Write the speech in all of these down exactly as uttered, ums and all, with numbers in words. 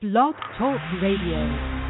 Blog Talk Radio.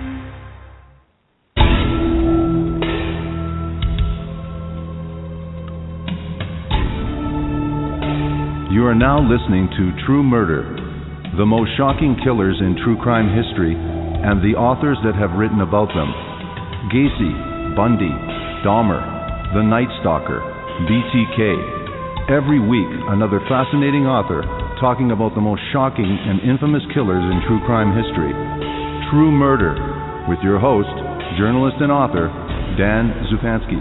You are now listening to True Murder, the most shocking killers in true crime history, and the authors that have written about them. Gacy, Bundy, Dahmer, The Night Stalker, B T K. Every week, another fascinating author talking about the most shocking and infamous killers in true crime history. True Murder, with your host, journalist and author, Dan Zupansky.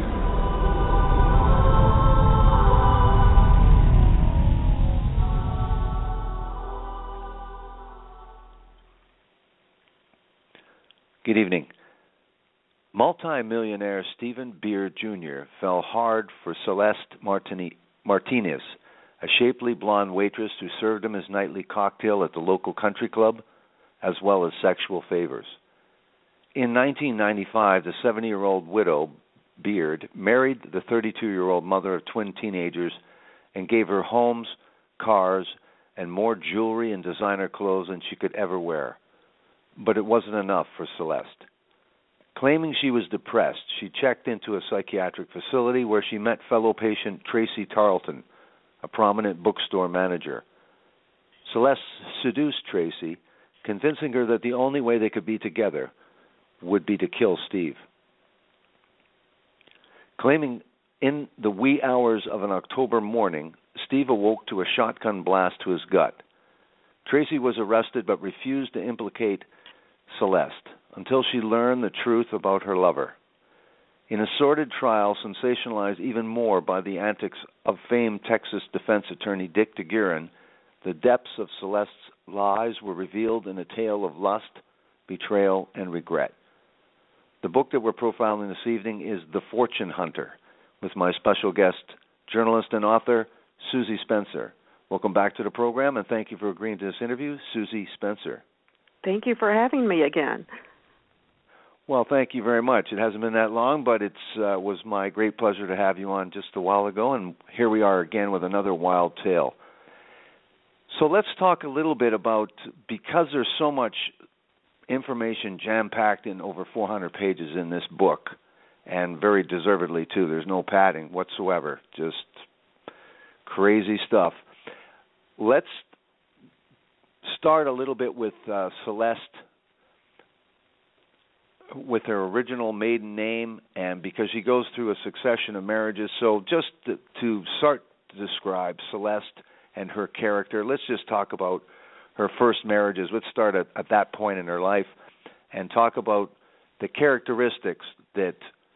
Good evening. Multi-millionaire Stephen Beard Junior fell hard for Celeste Martini- Martinez, a shapely blonde waitress who served him his nightly cocktail at the local country club, as well as sexual favors. In nineteen ninety-five, the seventy-year-old widow, Beard, married the thirty-two-year-old mother of twin teenagers and gave her homes, cars, and more jewelry and designer clothes than she could ever wear. But it wasn't enough for Celeste. Claiming she was depressed, she checked into a psychiatric facility where she met fellow patient Tracy Tarleton, a prominent bookstore manager. Celeste seduced Tracy, convincing her that the only way they could be together would be to kill Steve. Claiming in the wee hours of an October morning, Steve awoke to a shotgun blast to his gut. Tracy was arrested but refused to implicate Celeste until she learned the truth about her lover. In a sordid trial sensationalized even more by the antics of famed Texas defense attorney Dick DeGuerin, the depths of Celeste's lies were revealed in a tale of lust, betrayal, and regret. The book that we're profiling this evening is The Fortune Hunter, with my special guest, journalist and author, Susie Spencer. Welcome back to the program, and thank you for agreeing to this interview, Susie Spencer. Thank you for having me again. Well, thank you very much. It hasn't been that long, but it uh, was my great pleasure to have you on just a while ago, and here we are again with another wild tale. So let's talk a little bit about, because there's so much information jam-packed in over four hundred pages in this book, and very deservedly, too. There's no padding whatsoever, just crazy stuff. Let's start a little bit with uh, Celeste, with her original maiden name, and because she goes through a succession of marriages. So just to, to start to describe Celeste and her character, let's just talk about her first marriages. Let's start at, at that point in her life and talk about the characteristics that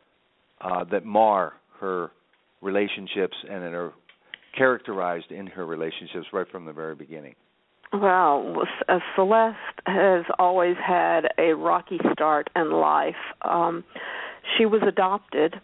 uh, that mar her relationships and that are characterized in her relationships right from the very beginning. Well, uh, Celeste has always had a rocky start in life. Um, she was adopted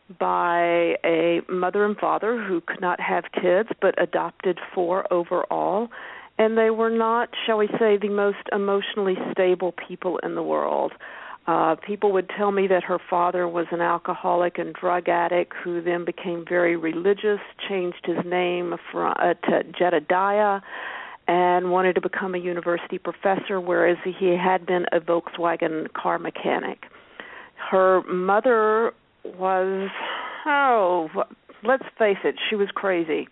by a mother and father who could not have kids, but adopted four overall. And they were not, shall we say, the most emotionally stable people in the world. Uh, people would tell me that her father was an alcoholic and drug addict who then became very religious, changed his name from, uh, to Jedediah, and wanted to become a university professor, whereas he had been a Volkswagen car mechanic. Her mother was, oh, let's face it, she was crazy.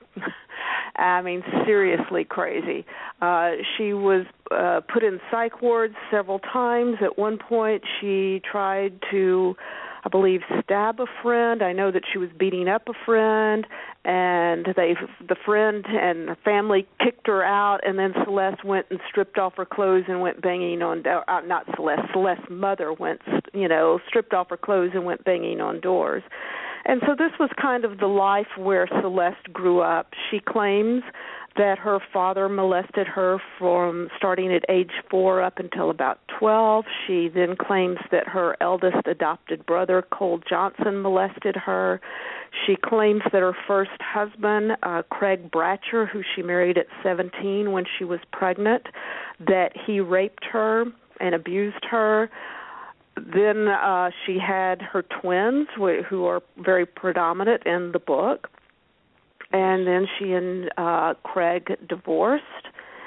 I mean, seriously crazy. Uh, she was uh, put in psych wards several times. At one point, she tried to, I believe, stab a friend. I know that she was beating up a friend, and they, the friend and her family kicked her out, and then Celeste went and stripped off her clothes and went banging on, uh, not Celeste, Celeste's mother went, you know, stripped off her clothes and went banging on doors. And so this was kind of the life where Celeste grew up. She claims that her father molested her from starting at age four up until about twelve. She then claims that her eldest adopted brother, Cole Johnson, molested her. She claims that her first husband, uh, Craig Bratcher, who she married at seventeen when she was pregnant, that he raped her and abused her. Then uh, she had her twins, who are very predominant in the book. And then she and uh, Craig divorced.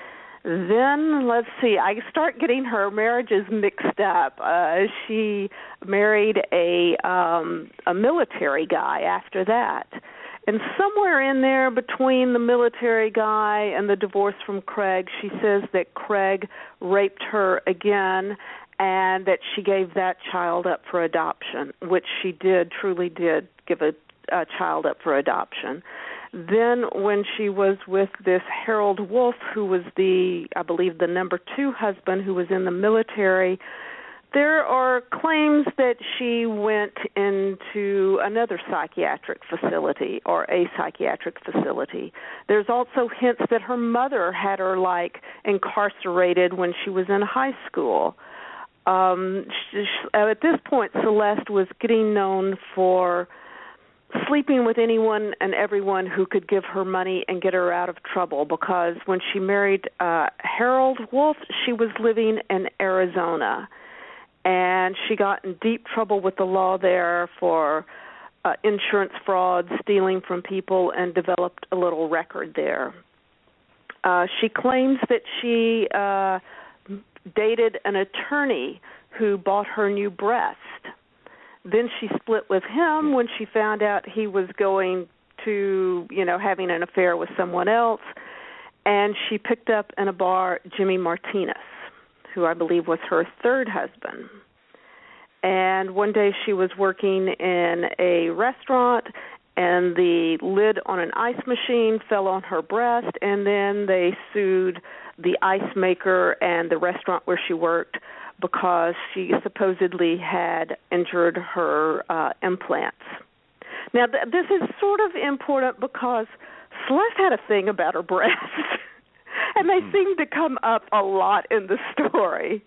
Then, let's see, I start getting her marriages mixed up. Uh, she married a um, a military guy after that. And somewhere in there between the military guy and the divorce from Craig, she says that Craig raped her again and that she gave that child up for adoption, which she did, truly did give a, a child up for adoption. Then when she was with this Harold Wolf, who was the, I believe, the number two husband who was in the military, there are claims that she went into another psychiatric facility or a psychiatric facility. There's also hints that her mother had her, like, incarcerated when she was in high school. Um, she, at this point, Celeste was getting known for sleeping with anyone and everyone who could give her money and get her out of trouble, because when she married uh, Harold Wolf, she was living in Arizona. And she got in deep trouble with the law there for uh, insurance fraud, stealing from people, and developed a little record there. Uh, she claims that she uh, dated an attorney who bought her new breast. Then she split with him when she found out he was going to, you know, having an affair with someone else. And she picked up in a bar Jimmy Martinez, who I believe was her third husband. And one day she was working in a restaurant, and the lid on an ice machine fell on her breast, and then they sued the ice maker and the restaurant where she worked because she supposedly had injured her uh, implants. Now, th- this is sort of important because Celeste had a thing about her breasts, and they seem to come up a lot in the story.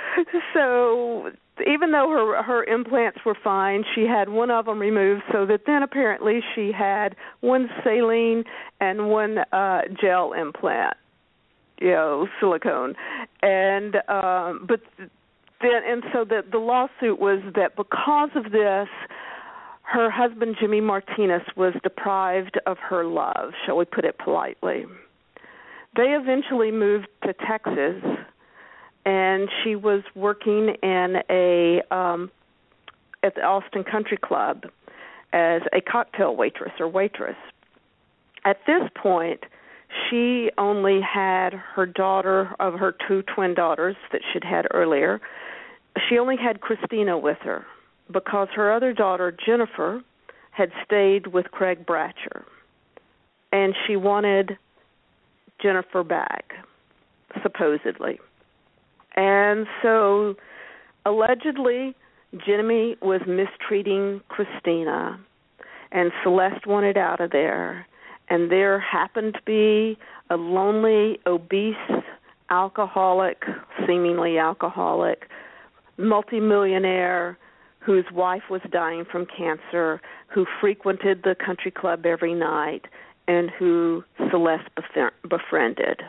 So even though her her implants were fine, she had one of them removed, so that then apparently she had one saline and one uh, gel implant, you know, silicone. And um, but then and so the the lawsuit was that because of this, her husband Jimmy Martinez was deprived of her love, shall we put it politely. They eventually moved to Texas, and she was working in a um, at the Austin Country Club as a cocktail waitress or waitress. At this point, she only had her daughter, of her two twin daughters that she'd had earlier, she only had Christina with her because her other daughter, Jennifer, had stayed with Craig Bratcher, and she wanted Jennifer back, supposedly. And so, allegedly, Jimmy was mistreating Christina, and Celeste wanted out of there. And there happened to be a lonely, obese, alcoholic, seemingly alcoholic, multimillionaire whose wife was dying from cancer, who frequented the country club every night, and who Celeste befriended.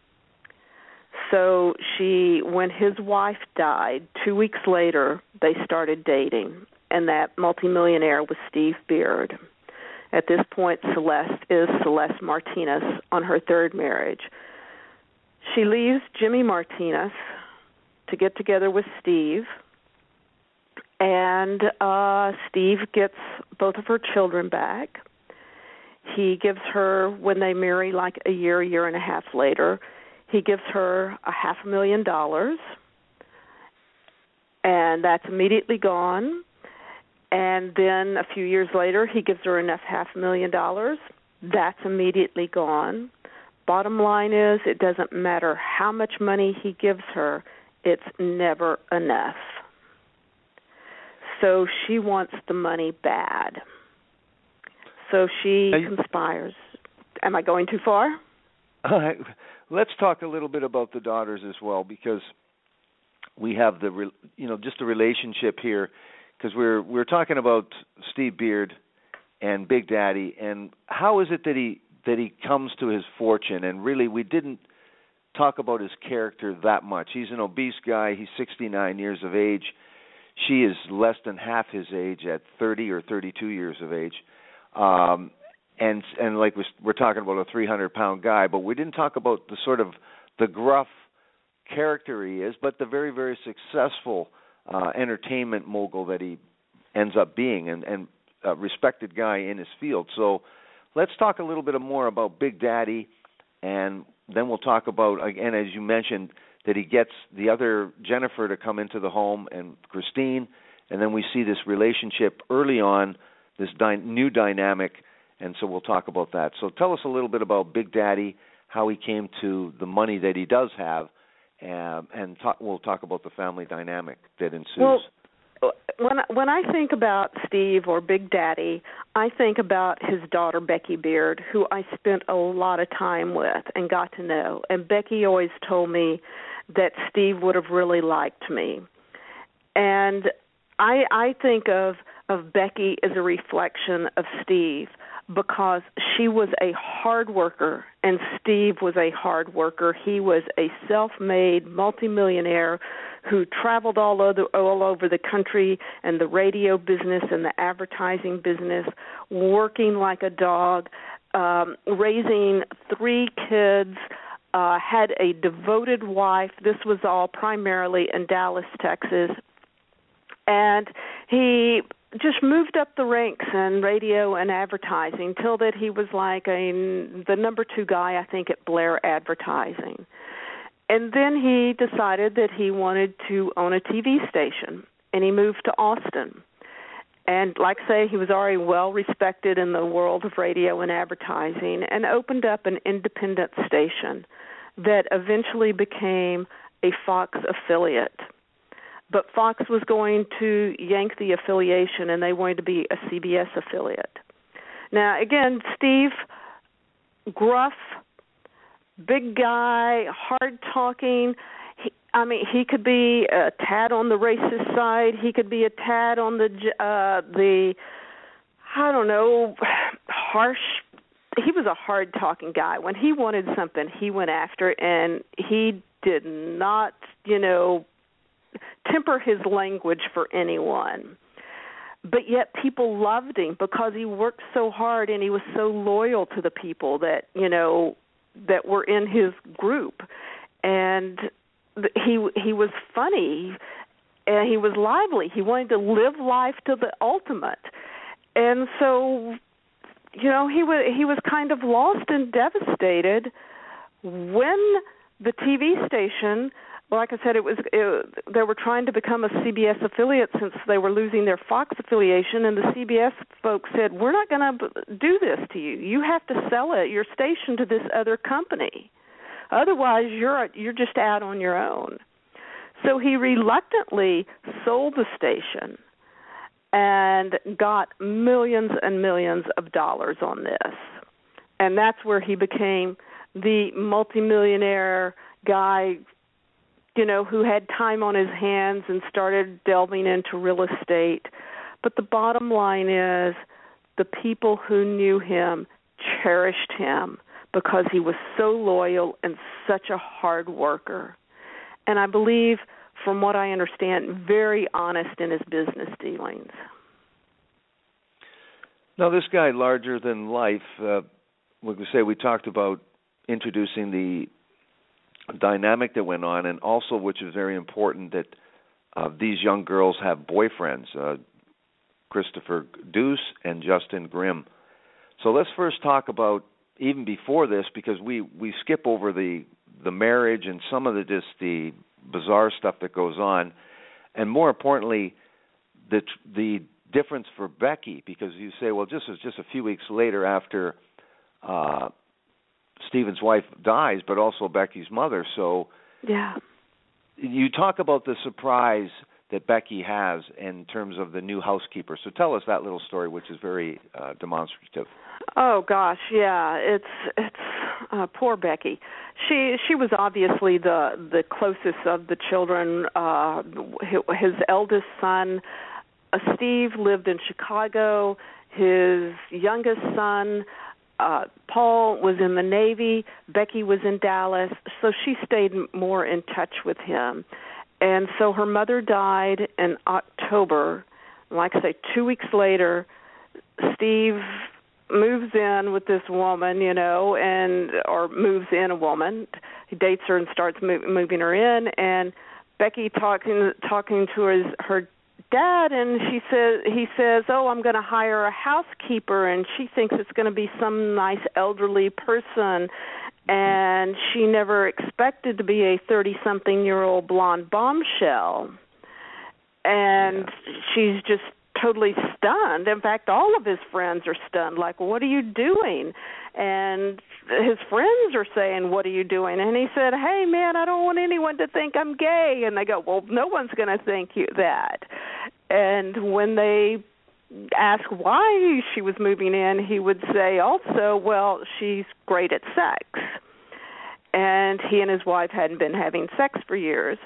So she, when his wife died, two weeks later, they started dating, and that multimillionaire was Steve Beard. At this point, Celeste is Celeste Martinez on her third marriage. She leaves Jimmy Martinez to get together with Steve, and uh, Steve gets both of her children back. He gives her, when they marry, like a year, year and a half later, he gives her a half a million dollars, and that's immediately gone. And then a few years later, he gives her enough half a million dollars. That's immediately gone. Bottom line is, it doesn't matter how much money he gives her, it's never enough. So she wants the money bad. So she conspires. Am I going too far? Uh, let's talk a little bit about the daughters as well, because we have the, you know, just a relationship here, because we're we're talking about Steve Beard and Big Daddy, and how is it that he that he comes to his fortune? And really, we didn't talk about his character that much. He's an obese guy. He's sixty-nine years of age. She is less than half his age at thirty or thirty-two years of age. Um, and and like we're talking about a three hundred pound guy, but we didn't talk about the sort of the gruff character he is, but the very, very successful uh, entertainment mogul that he ends up being, and, and a respected guy in his field. So let's talk a little bit more about Big Daddy, and then we'll talk about, again, as you mentioned, that he gets the other Jennifer to come into the home, and Christine, and then we see this relationship early on, this dy- new dynamic, and so we'll talk about that. So tell us a little bit about Big Daddy, how he came to the money that he does have, um, and talk, we'll talk about the family dynamic that ensues. Well, when when I think about Steve or Big Daddy, I think about his daughter Becky Beard, who I spent a lot of time with and got to know. And Becky always told me that Steve would have really liked me. And I I think of of Becky as a reflection of Steve, because she was a hard worker and Steve was a hard worker. He was a self-made multimillionaire who traveled all over, all over the country and the radio business and the advertising business, working like a dog, um, raising three kids, uh, had a devoted wife. This was all primarily in Dallas, Texas. And he just moved up the ranks in radio and advertising till that he was like a, the number two guy, I think, at Blair Advertising. And then he decided that he wanted to own a T V station, and he moved to Austin. And like I say, he was already well respected in the world of radio and advertising, and opened up an independent station that eventually became a Fox affiliate. But Fox was going to yank the affiliation, and they wanted to be a C B S affiliate. Now, again, Steve, gruff, big guy, hard-talking. He, I mean, he could be a tad on the racist side. He could be a tad on the, uh, the I don't know, harsh. He was a hard-talking guy. When he wanted something, he went after it, and he did not, you know, temper his language for anyone. But yet people loved him because he worked so hard and he was so loyal to the people that, you know, that were in his group. And he he was funny and he was lively. He wanted to live life to the ultimate. And so, you know, he was he was kind of lost and devastated when the T V station, like I said, it was it, they were trying to become a C B S affiliate since they were losing their Fox affiliation, and the C B S folks said, "We're not going to do this to you. You have to sell it, your station, to this other company. Otherwise, you're you're just out on your own." So he reluctantly sold the station and got millions and millions of dollars on this, and that's where he became the multimillionaire guy, you know, who had time on his hands and started delving into real estate. But the bottom line is the people who knew him cherished him because he was so loyal and such a hard worker. And I believe, from what I understand, very honest in his business dealings. Now, this guy, larger than life, uh, like we say, we talked about introducing the dynamic that went on, and also, which is very important, that uh, these young girls have boyfriends, uh, Christopher Deuce and Justin Grimm. So let's first talk about, even before this, because we, we skip over the the marriage and some of the just the bizarre stuff that goes on, and more importantly, the the difference for Becky, because you say, well, just was just a few weeks later after uh, Stephen's wife dies, but also Becky's mother. So yeah, you talk about the surprise that Becky has in terms of the new housekeeper. So tell us that little story, which is very uh, demonstrative. Oh gosh, yeah, it's it's uh, poor Becky. She she was obviously the the closest of the children. Uh, his eldest son, uh, Steve, lived in Chicago. His youngest son, Uh, Paul, was in the Navy. Becky was in Dallas, so she stayed more in touch with him. And so her mother died in October. Like I say, two weeks later, Steve moves in with this woman, you know, and or moves in a woman he dates her and starts move, moving her in, and Becky talking talking to his, her dad, and she says he says, "Oh, I'm going to hire a housekeeper," and she thinks it's going to be some nice elderly person, and she never expected to be a thirty-something-year-old blonde bombshell, and yeah. she's just totally stunned. In fact, all of his friends are stunned, like, "What are you doing?" And his friends are saying, "What are you doing?" And he said, "Hey, man, I don't want anyone to think I'm gay." And they go, "Well, no one's going to think you that." And when they ask why she was moving in, he would say also, "Well, she's great at sex." And he and his wife hadn't been having sex for years.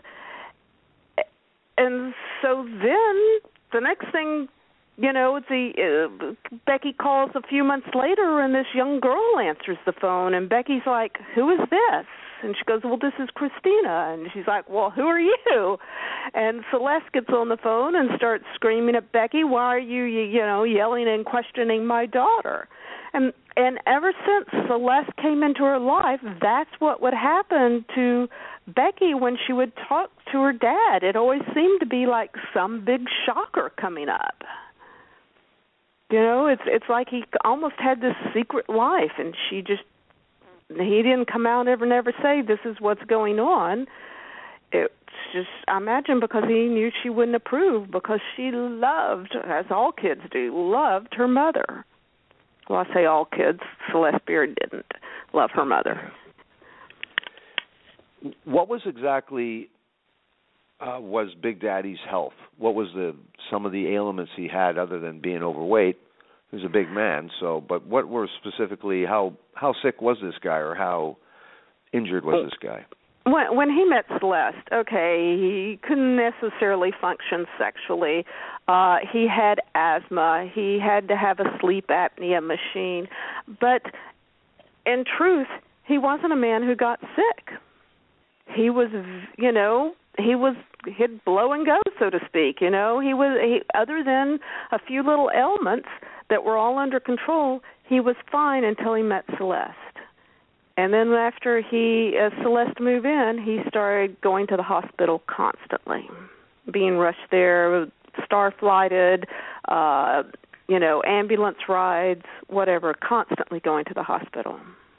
And so then the next thing, you know, the uh, Becky calls a few months later, and this young girl answers the phone, and Becky's like, "Who is this?" And she goes, "Well, this is Christina." And she's like, "Well, who are you?" And Celeste gets on the phone and starts screaming at Becky, "Why are you, you know, yelling and questioning my daughter?" And and ever since Celeste came into her life, that's what would happen to Becky when she would talk to her dad. It always seemed to be like some big shocker coming up. You know, it's it's like he almost had this secret life, and she just, he didn't come out ever never say, "This is what's going on." It's just, I imagine because he knew she wouldn't approve, because she loved, as all kids do, loved her mother. Well, I say all kids. Celeste Beard didn't love her mother. What was exactly uh, was Big Daddy's health? What was the some of the ailments he had other than being overweight? He was a big man, so. But what were specifically, how how sick was this guy, or how injured was this guy? When, when he met Celeste, okay, he couldn't necessarily function sexually. Uh, he had asthma. He had to have a sleep apnea machine. But in truth, he wasn't a man who got sick. He was, you know, he was, he'd blow and go, so to speak. You know, he was, he, other than a few little ailments that were all under control, he was fine until he met Celeste. And then after he, uh, Celeste moved in, he started going to the hospital constantly, being rushed there, star-flighted, uh, you know, ambulance rides, whatever, constantly going to the hospital.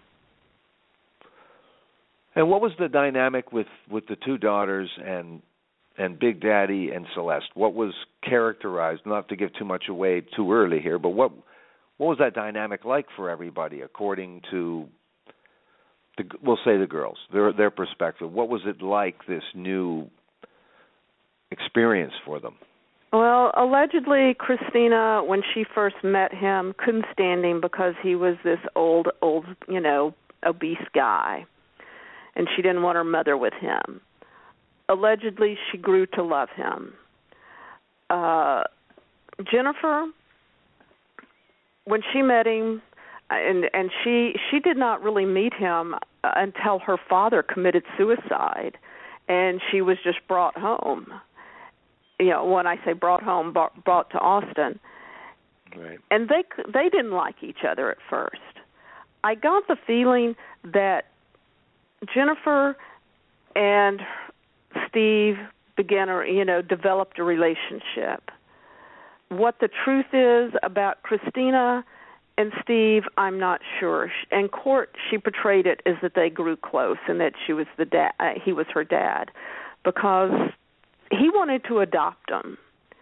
And what was the dynamic with, with the two daughters and and Big Daddy and Celeste? What was characterized, not to give too much away too early here, but what what was that dynamic like for everybody according to, the, we'll say the girls, their their perspective? What was it like, this new experience for them? Well, allegedly, Christina, when she first met him, couldn't stand him because he was this old, old, you know, obese guy, and she didn't want her mother with him. Allegedly, she grew to love him. Uh, Jennifer, when she met him, and and she she did not really meet him until her father committed suicide, and she was just brought home. You know, when I say brought home, brought, brought to Austin. Right. And they they didn't like each other at first. I got the feeling that Jennifer and Steve began, or you know, developed a relationship. What the truth is about Christina and Steve, I'm not sure. In court, she portrayed it as that they grew close and that she was the dad. Uh, he was her dad, because he wanted to adopt him,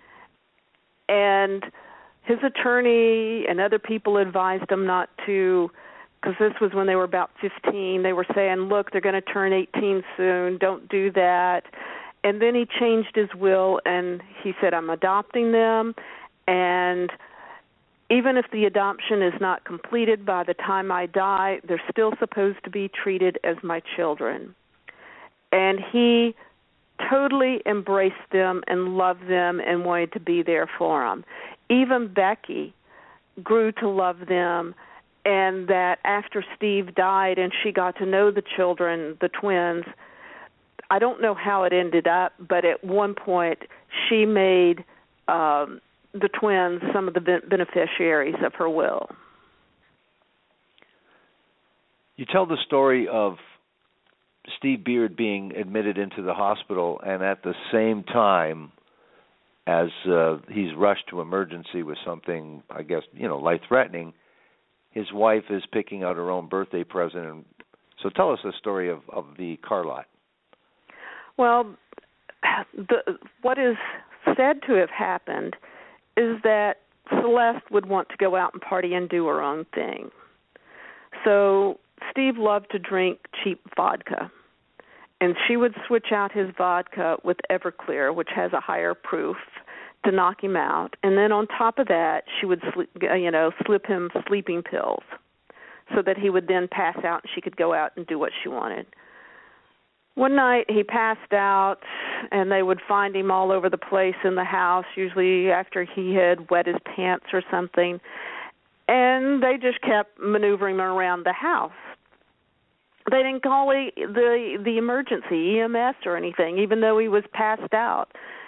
and his attorney and other people advised him not to, because this was when they were about fifteen. They were saying, look, they're going to turn eighteen soon. Don't do that. And then he changed his will, and he said, I'm adopting them, and even if the adoption is not completed by the time I die, they're still supposed to be treated as my children. And he totally embraced them and loved them and wanted to be there for them. Even Becky grew to love them, and that after Steve died and she got to know the children, the twins, I don't know how it ended up, but at one point she made um, the twins some of the beneficiaries of her will. You tell the story of Steve Beard being admitted into the hospital, and at the same time as uh, he's rushed to emergency with something, I guess, you know, life-threatening, his wife is picking out her own birthday present. So tell us the story of, of the car lot. Well, the, what is said to have happened is that Celeste would want to go out and party and do her own thing. So Steve loved to drink cheap vodka, and she would switch out his vodka with Everclear, which has a higher proof, to knock him out. And then on top of that, she would sleep, you know, slip him sleeping pills so that he would then pass out and she could go out and do what she wanted. One night he passed out, and they would find him all over the place in the house, usually after he had wet his pants or something, and they just kept maneuvering him around the house. They didn't call the, the the emergency, E M S or anything, even though he was passed out.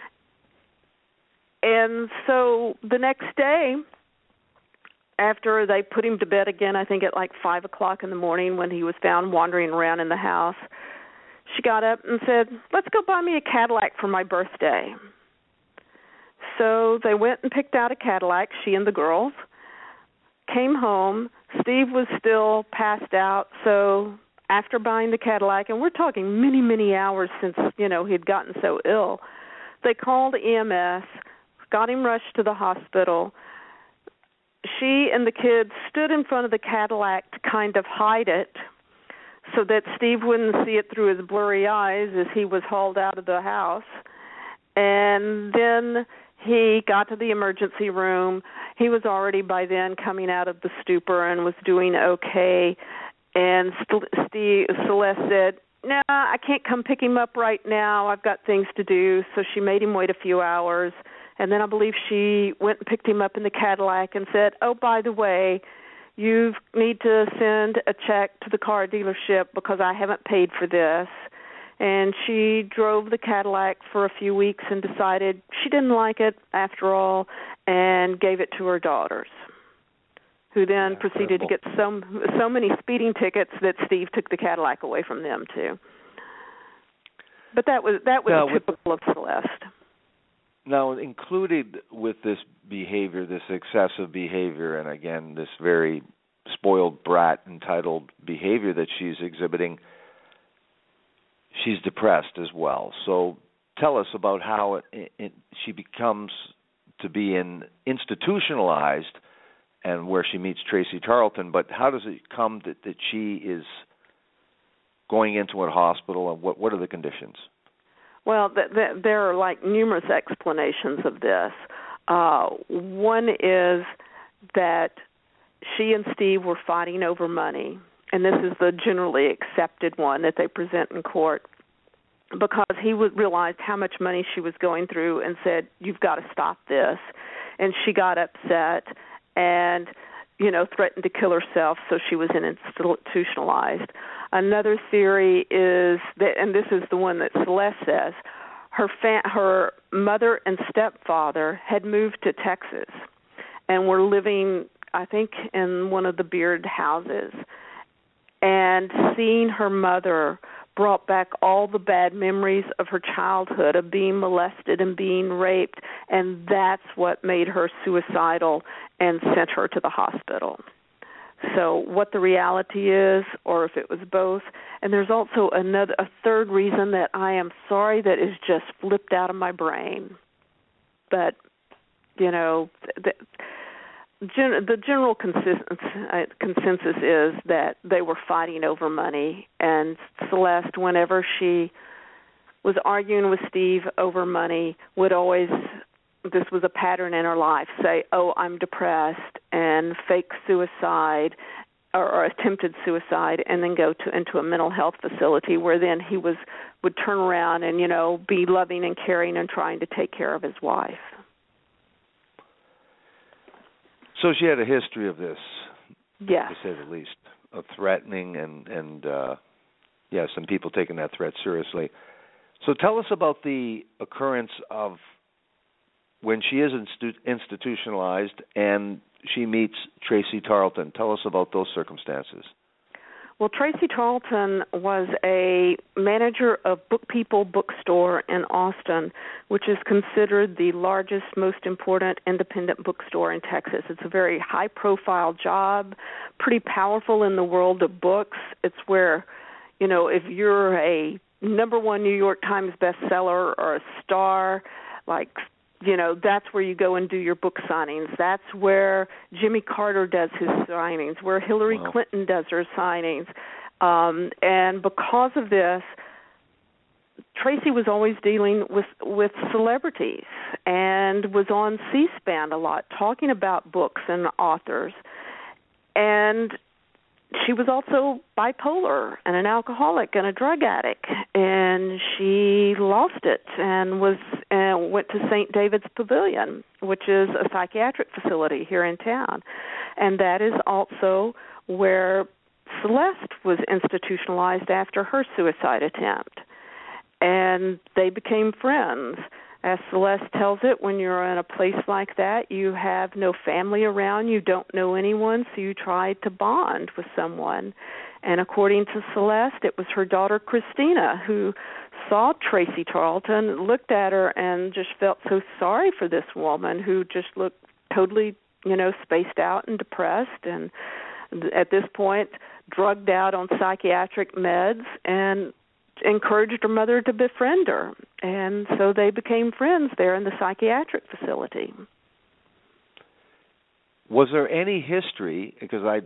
And so the next day, after they put him to bed again, I think at like five o'clock in the morning when he was found wandering around in the house, she got up and said, let's go buy me a Cadillac for my birthday. So they went and picked out a Cadillac, she and the girls, came home. Steve was still passed out, so after buying the Cadillac, and we're talking many, many hours since, you know, he had gotten so ill, they called E M S, got him rushed to the hospital. She and the kids stood in front of the Cadillac to kind of hide it so that Steve wouldn't see it through his blurry eyes as he was hauled out of the house. And then he got to the emergency room. He was already by then coming out of the stupor and was doing okay. And Steve, Celeste said, no, I can't come pick him up right now. I've got things to do. So she made him wait a few hours. And then I believe she went and picked him up in the Cadillac and said, oh, by the way, you need to send a check to the car dealership because I haven't paid for this. And she drove the Cadillac for a few weeks and decided she didn't like it after all and gave it to her daughters, who then yeah, proceeded incredible. to get so, so many speeding tickets that Steve took the Cadillac away from them, too. But that was that was now, typical with, of Celeste. Now, included with this behavior, this excessive behavior, and again, this very spoiled brat entitled behavior that she's exhibiting, she's depressed as well. So tell us about how it, it, she becomes to be in institutionalized and where she meets Tracy Tarleton, but how does it come that, that she is going into a hospital, and what, what are the conditions? Well, th- th- there are like numerous explanations of this. Uh, one is that she and Steve were fighting over money, and this is the generally accepted one that they present in court, because he would realized how much money she was going through and said, you've got to stop this. And she got upset and, you know, threatened to kill herself, so she was institutionalized. Another theory is that, and this is the one that Celeste says, her fa- her mother and stepfather had moved to Texas and were living, I think, in one of the Beard houses. And seeing her mother brought back all the bad memories of her childhood, of being molested and being raped, and that's what made her suicidal and sent her to the hospital. So what the reality is, or if it was both. And there's also another, a third reason that I am sorry that is just flipped out of my brain. But, you know, the, gen, the general consensus, uh, consensus is that they were fighting over money. And Celeste, whenever she was arguing with Steve over money, would always, this was a pattern in her life, say, oh, I'm depressed, and fake suicide or, or attempted suicide, and then go to into a mental health facility where then he was would turn around and, you know, be loving and caring and trying to take care of his wife. So she had a history of this, yes, to say the least, of threatening and, and uh, yeah, some people taking that threat seriously. So tell us about the occurrence of when she is institu- institutionalized and she meets Tracy Tarleton. Tell us about those circumstances. Well, Tracy Tarleton was a manager of Book People bookstore in Austin, which is considered the largest, most important independent bookstore in Texas. It's a very high-profile job, pretty powerful in the world of books. It's where, you know, if you're a number one New York Times bestseller or a star, like, you know, that's where you go and do your book signings. That's where Jimmy Carter does his signings, where Hillary wow. Clinton does her signings. Um, and because of this, Tracy was always dealing with, with celebrities and was on C-SPAN a lot, talking about books and authors. And she was also bipolar and an alcoholic and a drug addict, and she lost it and was and went to Saint David's Pavilion, which is a psychiatric facility here in town, and that is also where Celeste was institutionalized after her suicide attempt, and they became friends. As Celeste tells it, when you're in a place like that, you have no family around, you don't know anyone, so you try to bond with someone. And according to Celeste, it was her daughter Christina who saw Tracy Tarleton, looked at her, and just felt so sorry for this woman who just looked totally, you know, spaced out and depressed, and at this point drugged out on psychiatric meds, and encouraged her mother to befriend her, and so they became friends there in the psychiatric facility. Was there any history, because I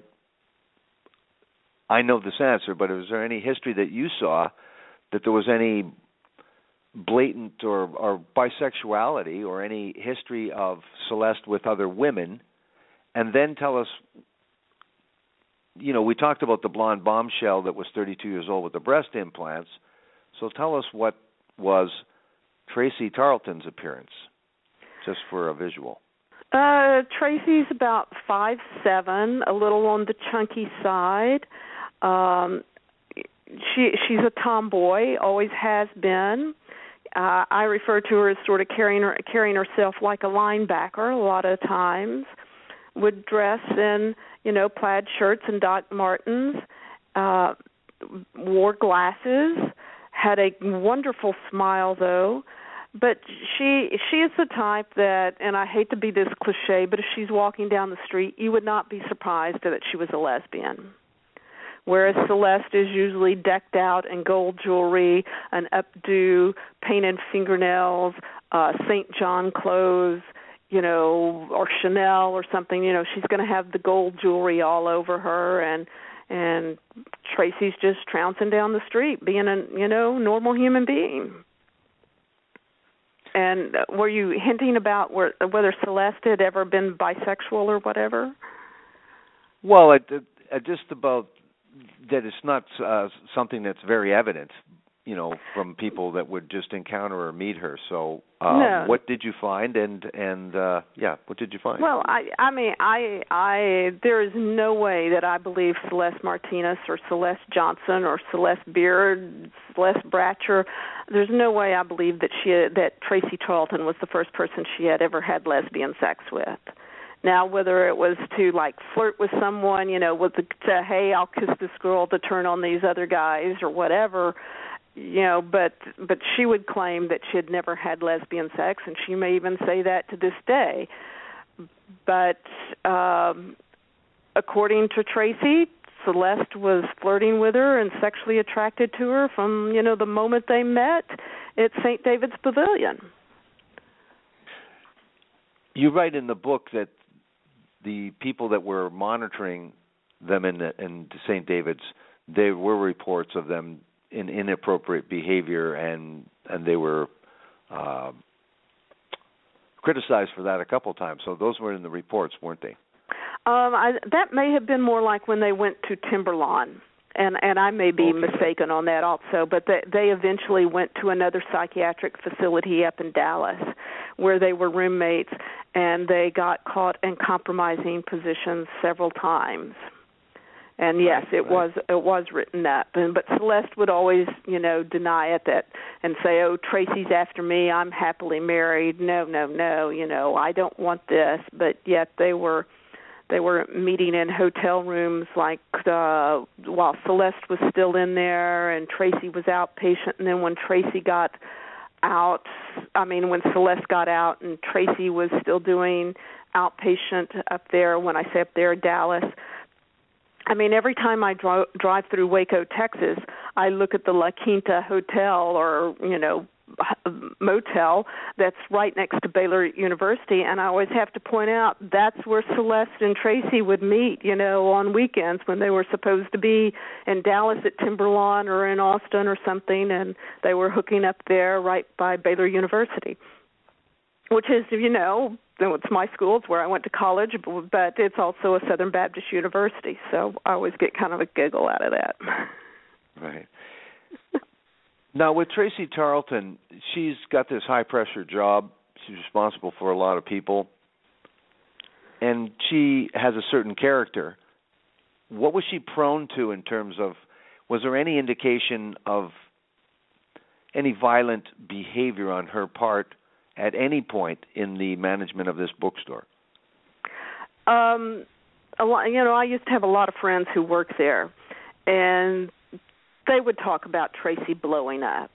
I know this answer, but was there any history that you saw that there was any blatant or, or bisexuality or any history of Celeste with other women? And then tell us, you know, we talked about the blonde bombshell that was thirty-two years old with the breast implants. So tell us what was Tracy Tarleton's appearance, just for a visual. Uh, Tracy's about five seven, a little on the chunky side. Um, she she's a tomboy, always has been. Uh, I refer to her as sort of carrying her carrying herself like a linebacker a lot of times. Would dress in, you know, plaid shirts and Doc Martens. Uh, wore glasses. Had a wonderful smile, though, but she she is the type that, and I hate to be this cliche, but if she's walking down the street, you would not be surprised that she was a lesbian. Whereas Celeste is usually decked out in gold jewelry, an updo, painted fingernails, uh, Saint John clothes, you know, or Chanel or something. You know, she's going to have the gold jewelry all over her, and And Tracy's just trouncing down the street, being a, you know, normal human being. And were you hinting about where, whether Celeste had ever been bisexual or whatever? Well, it, it, just about that it's not uh, something that's very evident, you know, from people that would just encounter or meet her. So um, no. What did you find? And, and uh, yeah, what did you find? Well, I, I mean, I, I, there is no way that I believe Celeste Martinez or Celeste Johnson or Celeste Beard, Celeste Bratcher, there's no way I believe that she, that Tracy Tarleton was the first person she had ever had lesbian sex with. Now, whether it was to, like, flirt with someone, you know, with the, to, hey, I'll kiss this girl to turn on these other guys or whatever, you know, but but she would claim that she had never had lesbian sex, and she may even say that to this day. But um, according to Tracy, Celeste was flirting with her and sexually attracted to her from, you know, the moment they met at Saint David's Pavilion. You write in the book that the people that were monitoring them in, the, in Saint David's, there were reports of them in inappropriate behavior, and and they were uh, criticized for that a couple of times. So those were in the reports, weren't they? Um, I, that may have been more like when they went to Timberlawn, and and I may be okay. mistaken on that also. But they, they eventually went to another psychiatric facility up in Dallas, where they were roommates, and they got caught in compromising positions several times. And yes, right, it right. was it was written up, and but Celeste would always, you know, deny it that and say, "Oh, Tracy's after me. I'm happily married. No, no, no. You know, I don't want this." But yet they were They were meeting in hotel rooms like uh, while Celeste was still in there and Tracy was outpatient. And then when Tracy got out, I mean, when Celeste got out and Tracy was still doing outpatient up there, when I say up there, Dallas, I mean, every time I dro- drive through Waco, Texas, I look at the La Quinta Hotel or, you know, motel that's right next to Baylor University, and I always have to point out that's where Celeste and Tracy would meet, you know, on weekends when they were supposed to be in Dallas at Timberlawn or in Austin or something, and they were hooking up there right by Baylor University, which is, you know, it's my school, it's where I went to college, but it's also a Southern Baptist University, so I always get kind of a giggle out of that. Right. Now, with Tracy Tarleton, she's got this high-pressure job. She's responsible for a lot of people, and she has a certain character. What was she prone to in terms of, was there any indication of any violent behavior on her part at any point in the management of this bookstore? Um, a lot, you know, I used to have a lot of friends who worked there, and they would talk about Tracy blowing up.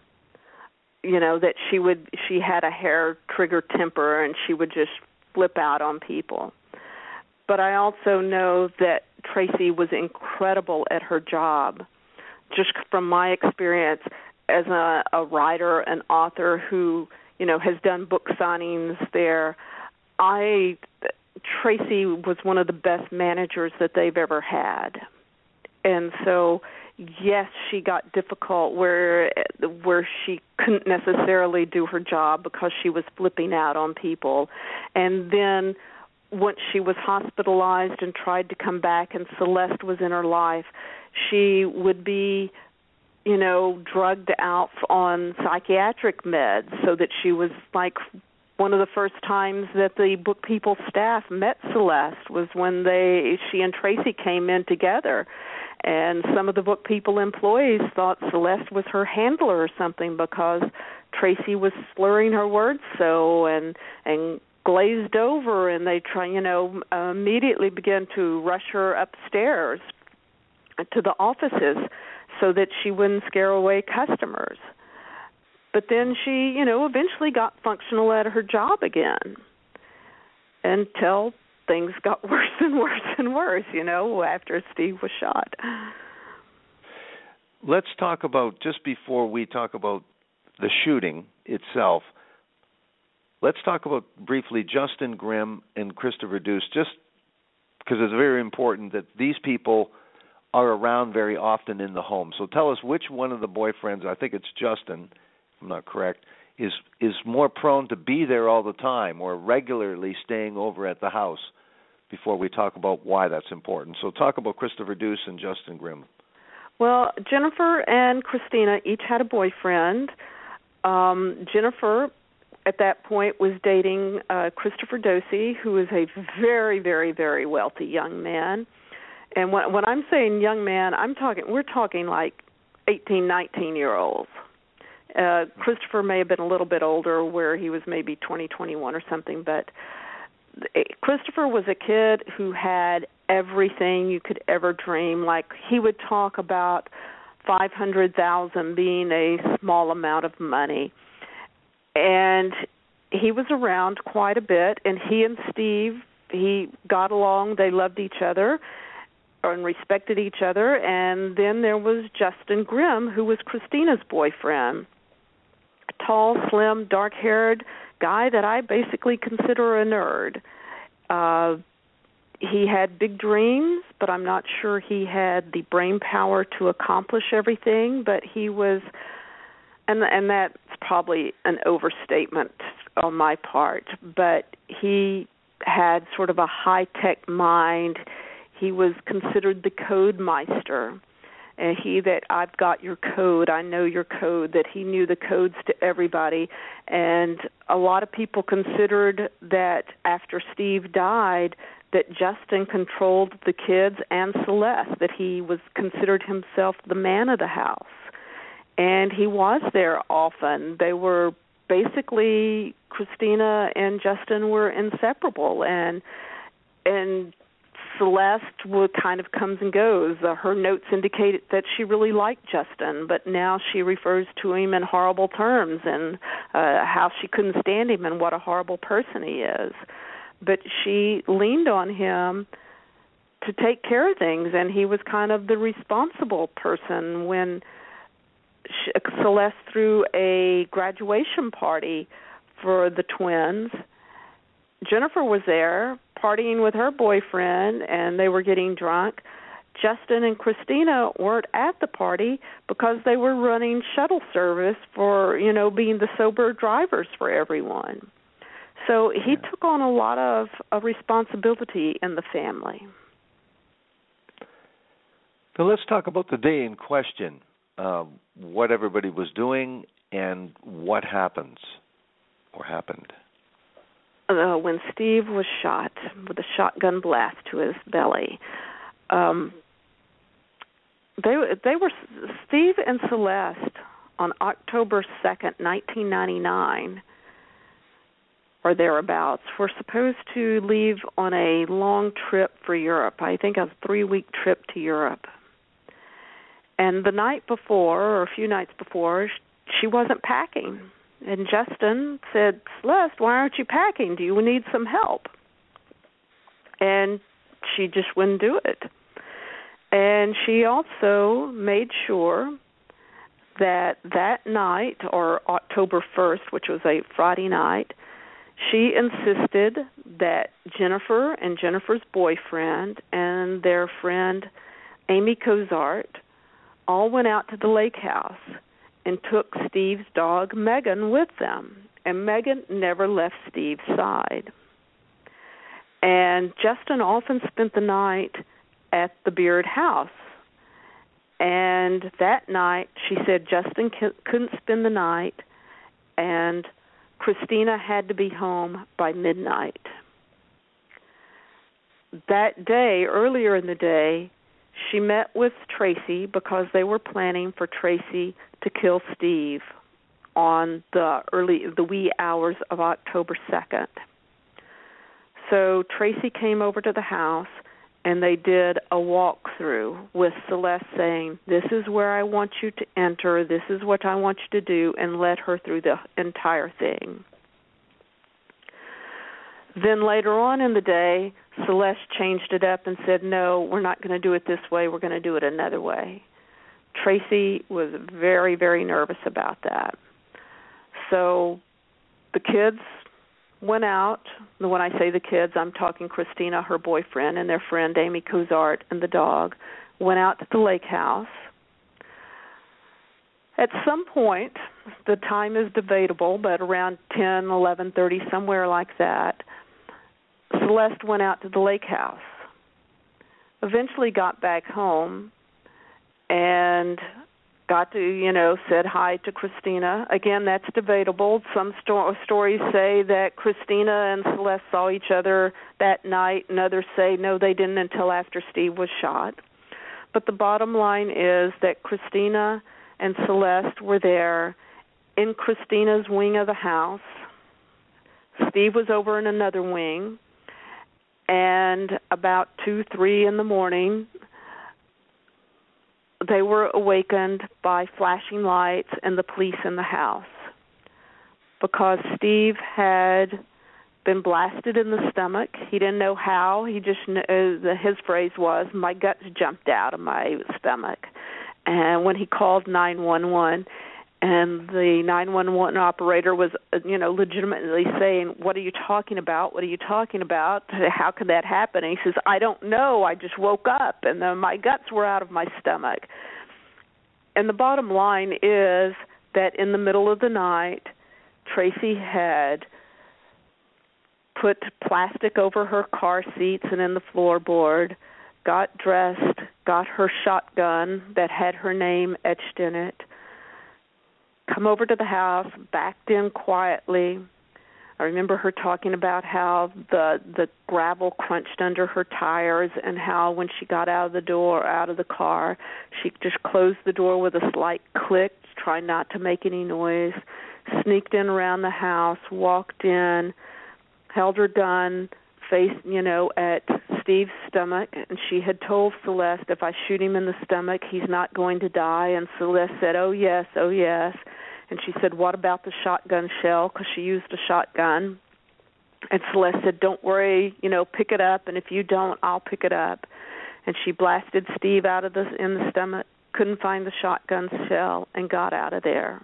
You know, that she would she had a hair trigger temper and she would just flip out on people. But I also know that Tracy was incredible at her job. Just from my experience as a, a writer, an author who, you know, has done book signings there, I Tracy was one of the best managers that they've ever had. And so yes, she got difficult where where she couldn't necessarily do her job because she was flipping out on people. And then once she was hospitalized and tried to come back and Celeste was in her life, she would be, you know, drugged out on psychiatric meds so that she was like one of the first times that the Book People staff met Celeste was when they she and Tracy came in together. And some of the Book People employees thought Celeste was her handler or something because Tracy was slurring her words so and and glazed over, and they try, you know, uh, immediately began to rush her upstairs to the offices so that she wouldn't scare away customers. But then she, you know, eventually got functional at her job again until things got worse and worse and worse, you know, after Steve was shot. Let's talk about, just before we talk about the shooting itself, let's talk about briefly Justin Grimm and Christopher Duce, just because it's very important that these people are around very often in the home. So tell us which one of the boyfriends, I think it's Justin, if I'm not correct, is is more prone to be there all the time or regularly staying over at the house, before we talk about why that's important. So talk about Christopher Duce and Justin Grimm. Well, Jennifer and Christina each had a boyfriend. Um, Jennifer, at that point, was dating uh, Christopher Duce, who is a very, very, very wealthy young man. And when, when I'm saying young man, I'm talking, we're talking like eighteen, nineteen-year-olds. Uh, Christopher may have been a little bit older, where he was maybe twenty, twenty-one or something, but Christopher was a kid who had everything you could ever dream. Like, he would talk about five hundred thousand dollars being a small amount of money. And he was around quite a bit, and he and Steve, he got along. They loved each other and respected each other. And then there was Justin Grimm, who was Christina's boyfriend. A tall, slim, dark-haired guy that I basically consider a nerd. Uh, he had big dreams, but I'm not sure he had the brain power to accomplish everything. But he was, and and that's probably an overstatement on my part, but he had sort of a high-tech mind. He was considered the code meister. And he that I've got your code, I know your code, that he knew the codes to everybody. And a lot of people considered that after Steve died, that Justin controlled the kids and Celeste, that he was considered himself the man of the house. And he was there often. They were basically, Christina and Justin were inseparable. And and Celeste would kind of comes and goes. Uh, her notes indicated that she really liked Justin, but now she refers to him in horrible terms and uh, how she couldn't stand him and what a horrible person he is. But she leaned on him to take care of things, and he was kind of the responsible person. When she, Celeste threw a graduation party for the twins, Jennifer was there partying with her boyfriend, and they were getting drunk. Justin and Christina weren't at the party because they were running shuttle service for, you know, being the sober drivers for everyone. So he yeah. took on a lot of, of responsibility in the family. So let's talk about the day in question, uh, what everybody was doing and what happens or happened. Uh, when Steve was shot with a shotgun blast to his belly, um, they they were Steve and Celeste on October second, nineteen ninety-nine, or thereabouts, were supposed to leave on a long trip for Europe. I think a three-week trip to Europe. And the night before, or a few nights before, she wasn't packing. And Justin said, Celeste, why aren't you packing? Do you need some help? And she just wouldn't do it. And she also made sure that that night, or October first, which was a Friday night, she insisted that Jennifer and Jennifer's boyfriend and their friend Amy Cozart all went out to the lake house and took Steve's dog, Megan, with them. And Megan never left Steve's side. And Justin often spent the night at the Beard house. And that night, she said Justin c- couldn't spend the night, and Christina had to be home by midnight. That day, earlier in the day, she met with Tracy because they were planning for Tracy to kill Steve on the early, the wee hours of October second. So Tracy came over to the house, and they did a walkthrough with Celeste saying, this is where I want you to enter, this is what I want you to do, and led her through the entire thing. Then later on in the day, Celeste changed it up and said, no, we're not going to do it this way, we're going to do it another way. Tracy was very, very nervous about that. So the kids went out. When I say the kids, I'm talking Christina, her boyfriend, and their friend Amy Cozart and the dog, went out to the lake house. At some point, the time is debatable, but around ten, eleven thirty, somewhere like that, Celeste went out to the lake house, eventually got back home, and got to, you know, said hi to Christina. Again, that's debatable. Some sto- stories say that Christina and Celeste saw each other that night, and others say, no, they didn't until after Steve was shot. But the bottom line is that Christina and Celeste were there in Christina's wing of the house. Steve was over in another wing. And about two, three in the morning, they were awakened by flashing lights and the police in the house because Steve had been blasted in the stomach. He didn't know how. He just knew, his phrase was, my guts jumped out of my stomach. And when he called nine one one, and the nine one one operator was, you know, legitimately saying, what are you talking about? What are you talking about? How could that happen? And he says, I don't know. I just woke up, and then my guts were out of my stomach. And the bottom line is that in the middle of the night, Tracy had put plastic over her car seats and in the floorboard, got dressed, got her shotgun that had her name etched in it, come over to the house, backed in quietly. I remember her talking about how the the gravel crunched under her tires and how when she got out of the door, out of the car, she just closed the door with a slight click, trying not to make any noise, sneaked in around the house, walked in, held her gun, face, you know, at Steve's stomach, and she had told Celeste, if I shoot him in the stomach, he's not going to die. And Celeste said, oh, yes, oh, yes. And she said, what about the shotgun shell? Because she used a shotgun. And Celeste said, don't worry, you know, pick it up, and if you don't, I'll pick it up. And she blasted Steve out of the in the stomach, couldn't find the shotgun shell, and got out of there.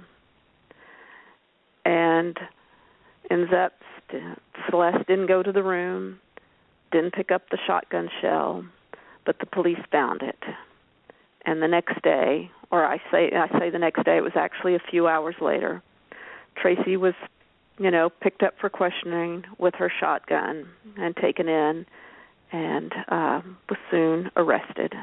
And ends up, Celeste didn't go to the room, didn't pick up the shotgun shell, but the police found it. And the next day, or I say I say the next day, it was actually a few hours later, Tracy was, you know, picked up for questioning with her shotgun and taken in, and uh, was soon arrested.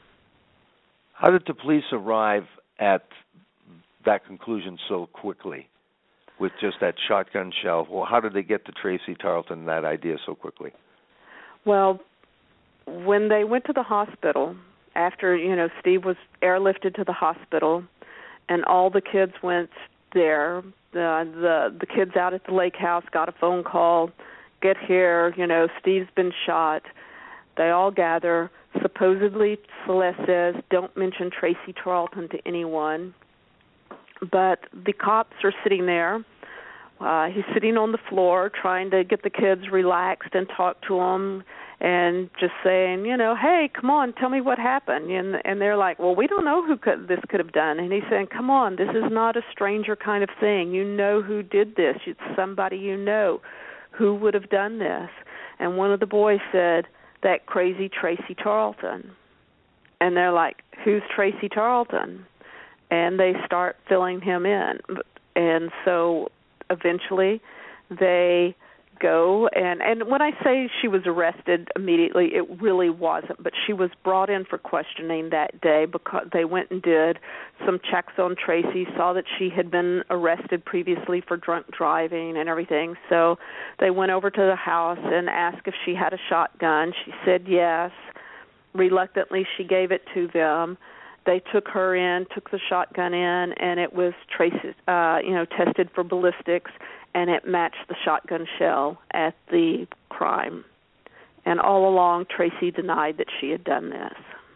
How did the police arrive at that conclusion so quickly with just that shotgun shell? Well, how did they get to Tracy Tarleton that idea so quickly? Well, when they went to the hospital, after, you know, Steve was airlifted to the hospital, and all the kids went there, the the the kids out at the lake house got a phone call, get here, you know, Steve's been shot. They all gather. Supposedly, Celeste says, don't mention Tracy Tarleton to anyone. But the cops are sitting there. Uh, he's sitting on the floor trying to get the kids relaxed and talk to them and just saying, you know, hey, come on, tell me what happened. And, and they're like, well, we don't know who could, this could have done. And he's saying, come on, this is not a stranger kind of thing. You know who did this. It's somebody you know. Who would have done this? And one of the boys said, that crazy Tracy Tarleton. And they're like, who's Tracy Tarleton? And they start filling him in. And so eventually they go, and, and when I say she was arrested immediately, it really wasn't, but she was brought in for questioning that day because they went and did some checks on Tracy, saw that she had been arrested previously for drunk driving and everything. So they went over to the house and asked if she had a shotgun. She said yes. Reluctantly, she gave it to them. They took her in, took the shotgun in, and it was traces, uh, you know, tested for ballistics, and it matched the shotgun shell at the crime. And all along, Tracy denied that she had done this.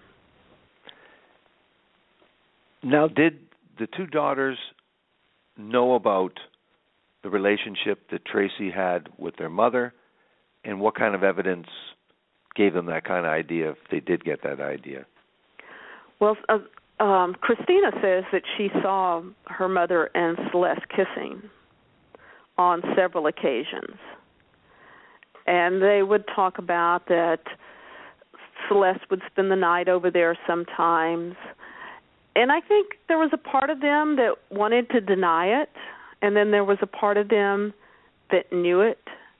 Now, did the two daughters know about the relationship that Tracy had with their mother, and what kind of evidence gave them that kind of idea if they did get that idea? Well, uh, um, Christina says that she saw her mother and Celeste kissing on several occasions. And they would talk about that Celeste would spend the night over there sometimes. And I think there was a part of them that wanted to deny it, and then there was a part of them that knew it.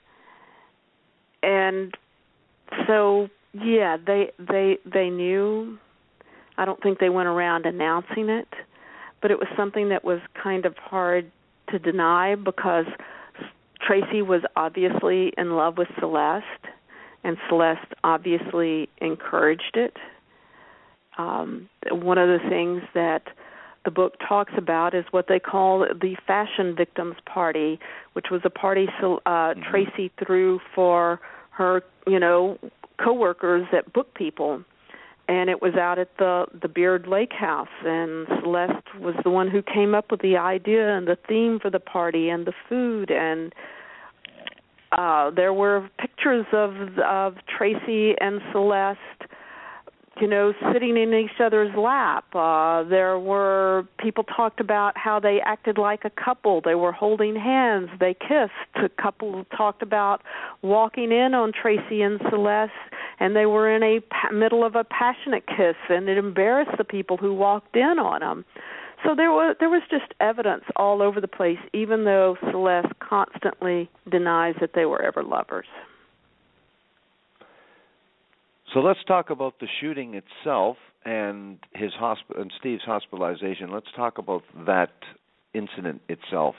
And so, yeah, they they they knew. I don't think they went around announcing it, but it was something that was kind of hard to deny because Tracy was obviously in love with Celeste, and Celeste obviously encouraged it. Um, one of the things that the book talks about is what they call the Fashion Victims Party, which was a party uh, mm-hmm. Tracy threw for her, you know, coworkers at Book People. And it was out at the, the Beard Lake House, and Celeste was the one who came up with the idea and the theme for the party and the food. And uh, there were pictures of of Tracy and Celeste, you know, sitting in each other's lap. Uh, there were people talked about how they acted like a couple. They were holding hands. They kissed. A couple talked about walking in on Tracy and Celeste, and they were in a pa- middle of a passionate kiss, and it embarrassed the people who walked in on them. So there was there was just evidence all over the place, even though Celeste constantly denies that they were ever lovers. So let's talk about the shooting itself and his hosp- and Steve's hospitalization. Let's talk about that incident itself.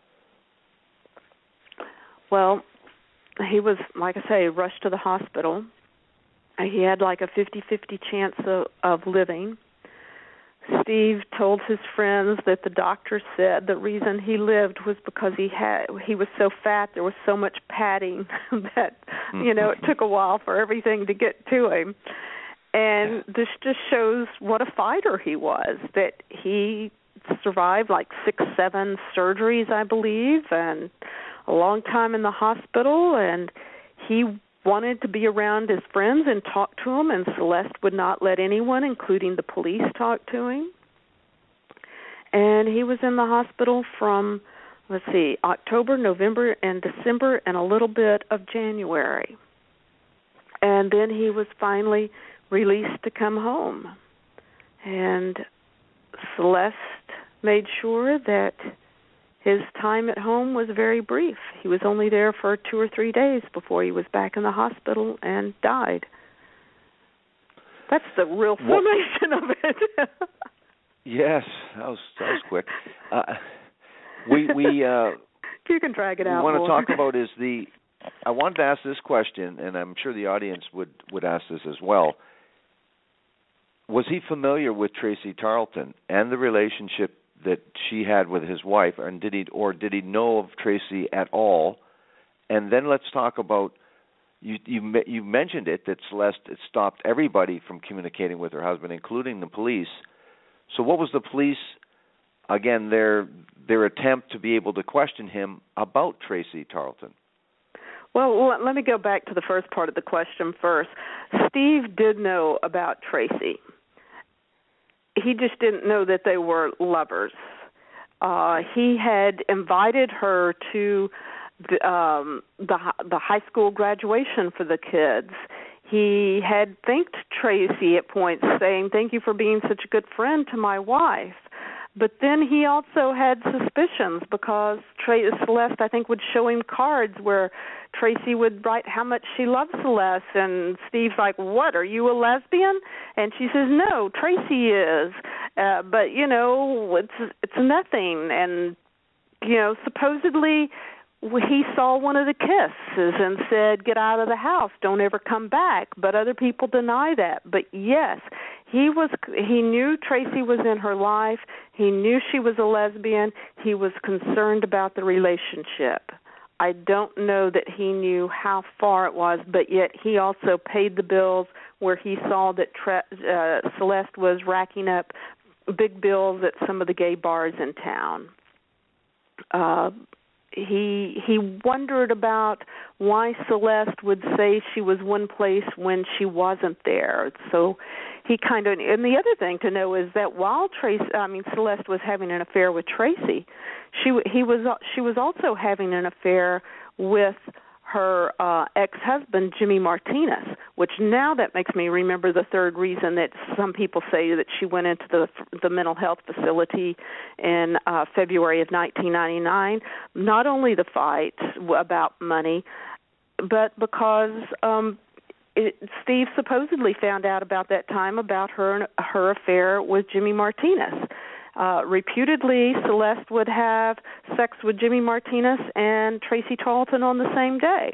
Well, he was, like I say, rushed to the hospital. He had like a fifty-fifty chance of, of living. Steve told his friends that the doctor said the reason he lived was because he had he was so fat, there was so much padding that, you know, it took a while for everything to get to him. And this just shows what a fighter he was, that he survived like six, seven surgeries, I believe, and a long time in the hospital, and he wanted to be around his friends and talk to them, and Celeste would not let anyone, including the police, talk to him. And he was in the hospital from, let's see, October, November, and December, and a little bit of January. And then he was finally released to come home. And Celeste made sure that his time at home was very brief. He was only there for two or three days before he was back in the hospital and died. That's the real summation of it. Yes, that was that was quick. Uh, we we uh, you can drag it out. We want more. to talk about is the. I wanted to ask this question, and I'm sure the audience would, would ask this as well. Was he familiar with Tracy Tarleton and the relationship that she had with his wife, and did he or did he know of Tracy at all? And then let's talk about you. You, you mentioned it that Celeste stopped everybody from communicating with her husband, including the police. So, what was the police? Again, their their attempt to be able to question him about Tracy Tarleton. Well, let me go back to the first part of the question first. Steve did know about Tracy. He just didn't know that they were lovers. Uh, he had invited her to the, um, the the high school graduation for the kids. He had thanked Tracy at points, saying, "Thank you for being such a good friend to my wife." But then he also had suspicions because Tra- Celeste, I think, would show him cards where Tracy would write how much she loved Celeste, and Steve's like, "What, are you a lesbian?" And she says, "No, Tracy is, uh, but, you know, it's it's nothing." And, you know, supposedly he saw one of the kisses and said, "Get out of the house, don't ever come back." But other people deny that. But yes, he was. He knew Tracy was in her life. He knew she was a lesbian. He was concerned about the relationship. I don't know that he knew how far it was, but yet he also paid the bills where he saw that Tre- uh, Celeste was racking up big bills at some of the gay bars in town. Uh, he he wondered about why Celeste would say she was one place when she wasn't there. So he kind of, and the other thing to know is that while Tracy, I mean Celeste was having an affair with Tracy, she he was she was also having an affair with her uh, ex-husband, Jimmy Martinez, which now that makes me remember the third reason that some people say that she went into the the mental health facility in uh, February of nineteen ninety-nine. Not only the fight about money, but because um, it, Steve supposedly found out about that time about her her affair with Jimmy Martinez. Uh, reputedly, Celeste would have sex with Jimmy Martinez and Tracy Tarleton on the same day.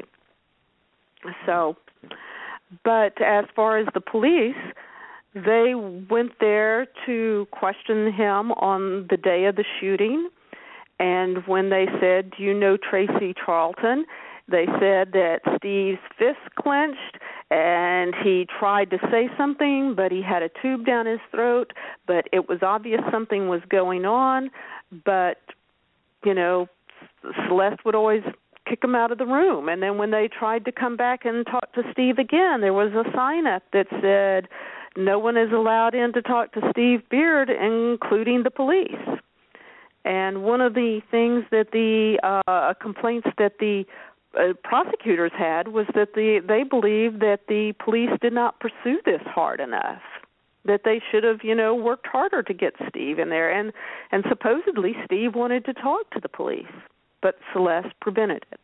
So, but as far as the police, they went there to question him on the day of the shooting, and when they said, "Do you know Tracy Tarleton?" they said that Steve's fist clenched and he tried to say something, but he had a tube down his throat, but it was obvious something was going on. But, you know, Celeste would always kick him out of the room. And then when they tried to come back and talk to Steve again, there was a sign up that said, "No one is allowed in to talk to Steve Beard, including the police." And one of the things that the uh, complaints that the Uh, prosecutors had was that the they believed that the police did not pursue this hard enough, that they should have, you know, worked harder to get Steve in there. And, and supposedly Steve wanted to talk to the police, but Celeste prevented it.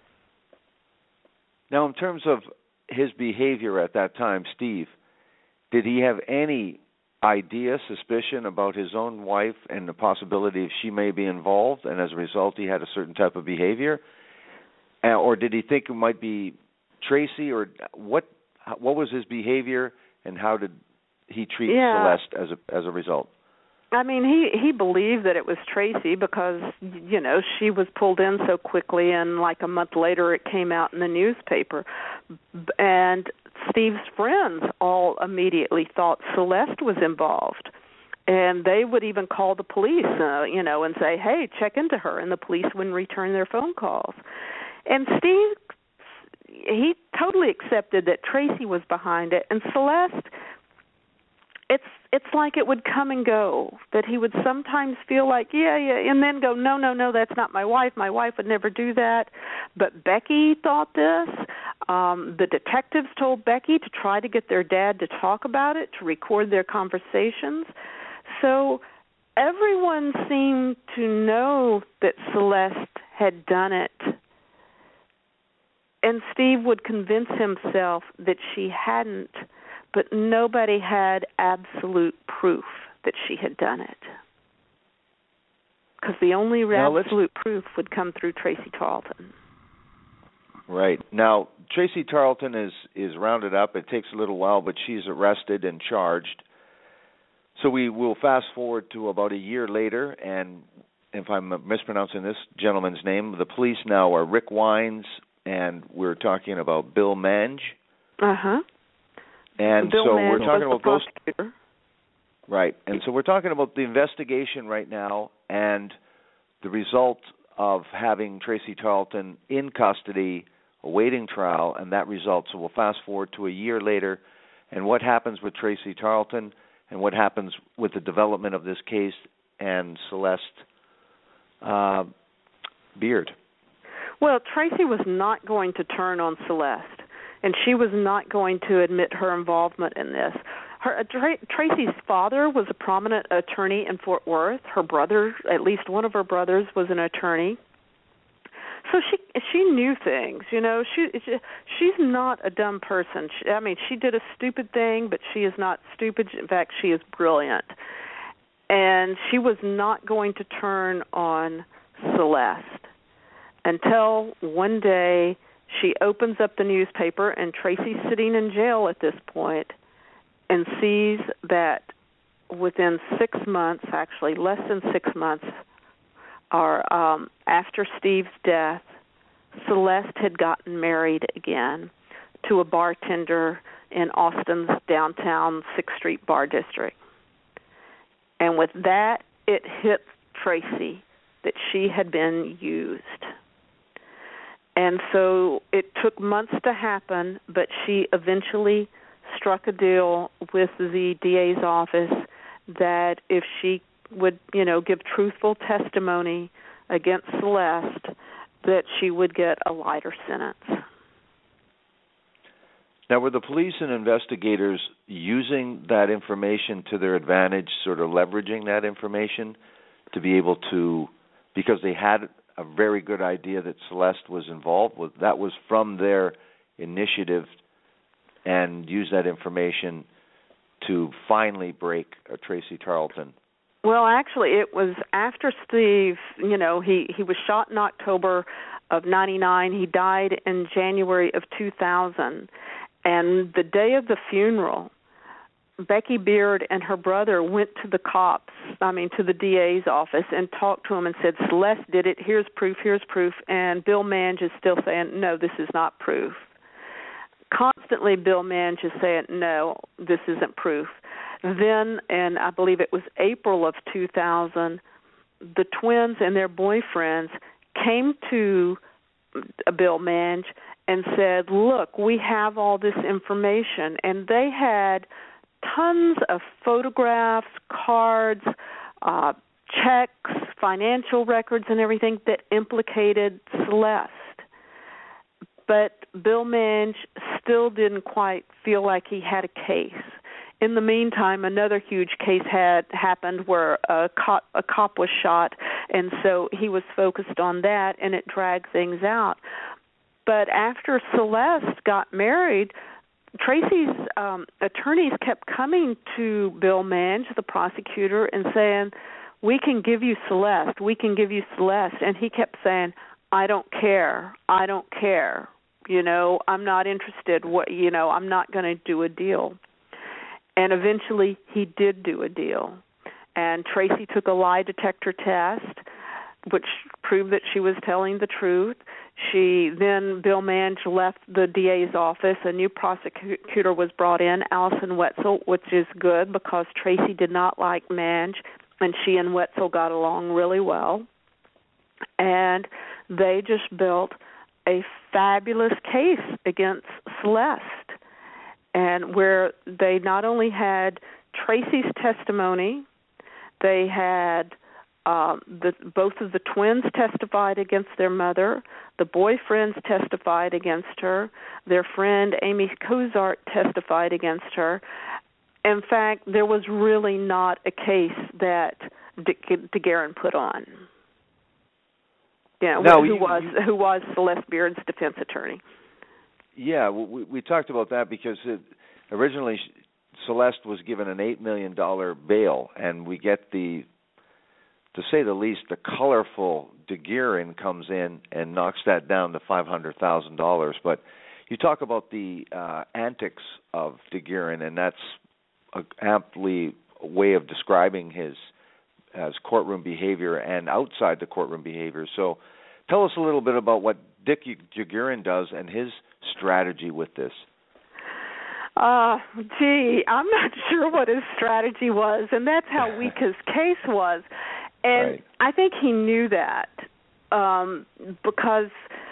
Now, in terms of his behavior at that time, Steve, did he have any idea, suspicion about his own wife and the possibility if she may be involved, and as a result he had a certain type of behavior? Or did he think it might be Tracy, or what? What was his behavior, and how did he treat yeah. Celeste as a as a result? I mean, he, he believed that it was Tracy because, you know, she was pulled in so quickly, and like a month later it came out in the newspaper. And Steve's friends all immediately thought Celeste was involved. And they would even call the police, uh, you know, and say, hey, check into her. And the police wouldn't return their phone calls. And Steve, he totally accepted that Tracy was behind it. And Celeste, it's it's like it would come and go, that he would sometimes feel like, yeah, yeah, and then go, no, no, no, that's not my wife. My wife would never do that. But Becky thought this. Um, the detectives told Becky to try to get their dad to talk about it, to record their conversations. So everyone seemed to know that Celeste had done it. And Steve would convince himself that she hadn't, but nobody had absolute proof that she had done it. Because the only now absolute proof would come through Tracy Tarleton. Right. Now, Tracy Tarleton is, is rounded up. It takes a little while, but she's arrested and charged. So we will fast forward to about a year later, and if I'm mispronouncing this gentleman's name, the police now are Rick Wines, and we're talking about Bill Mange. Uh-huh. And Bill so Mange we're talking was about the those. Right. And so we're talking about the investigation right now and the result of having Tracy Tarleton in custody, awaiting trial, and that result. So we'll fast forward to a year later, and what happens with Tracy Tarleton and what happens with the development of this case and Celeste uh, Beard. Well, Tracy was not going to turn on Celeste, and she was not going to admit her involvement in this. Her, uh, Tra- Tracy's father was a prominent attorney in Fort Worth. Her brother, at least one of her brothers, was an attorney. So she she knew things, you know. She, she she's not a dumb person. She, I mean, she did a stupid thing, but she is not stupid. In fact, she is brilliant. And she was not going to turn on Celeste until one day she opens up the newspaper, and Tracy's sitting in jail at this point, and sees that within six months, actually less than six months, or um, after Steve's death, Celeste had gotten married again to a bartender in Austin's downtown sixth Street bar district. And with that, it hit Tracy that she had been used. And so it took months to happen, but she eventually struck a deal with the D A's office that if she would, you know, give truthful testimony against Celeste, that she would get a lighter sentence. Now, were the police and investigators using that information to their advantage, sort of leveraging that information to be able to, because they had a very good idea that Celeste was involved with, that was from their initiative, and use that information to finally break uh, Tracy Tarleton? Well, actually, it was after Steve, you know, he, he was shot in October of ninety-nine. He died in January of two thousand. And the day of the funeral, Becky Beard and her brother went to the cops, I mean, to the D A's office and talked to him and said, Celeste did it, here's proof, here's proof. And Bill Mange is still saying, no, this is not proof. Constantly, Bill Mange is saying, no, this isn't proof. Then, and I believe it was April of two thousand, the twins and their boyfriends came to Bill Mange and said, look, we have all this information. And they had tons of photographs, cards, uh, checks, financial records, and everything that implicated Celeste. But Bill Mange still didn't quite feel like he had a case. In the meantime, another huge case had happened where a cop, a cop was shot, and so he was focused on that, and it dragged things out. But after Celeste got married, Tracy's um, attorneys kept coming to Bill Mange, the prosecutor, and saying, we can give you Celeste, we can give you Celeste. And he kept saying, I don't care, I don't care. You know, I'm not interested. What you know, I'm not going to do a deal. And eventually he did do a deal. and Tracy took a lie detector test, which proved that she was telling the truth. She then, Bill Mange left the D A's office. A new prosecutor was brought in, Allison Wetzel, which is good because Tracy did not like Mange, and she and Wetzel got along really well. And they just built a fabulous case against Celeste, and where they not only had Tracy's testimony, they had uh, the, both of the twins testified against their mother, the boyfriends testified against her, their friend Amy Cozart testified against her. In fact, there was really not a case that DeGuerin put on. Yeah, now, who you, was you, who was Celeste Beard's defense attorney? Yeah, we, we talked about that because it, originally Celeste was given an eight million dollars bail, and we get the, to say the least, the colorful DeGuerin comes in and knocks that down to five hundred thousand dollars. But you talk about the uh, antics of DeGuerin, and that's a aptly a way of describing his as courtroom behavior and outside the courtroom behavior. So tell us a little bit about what Dick DeGuerin does and his strategy with this. Uh, gee, I'm not sure what his strategy was, and that's how weak his case was. And right. I think he knew that um, because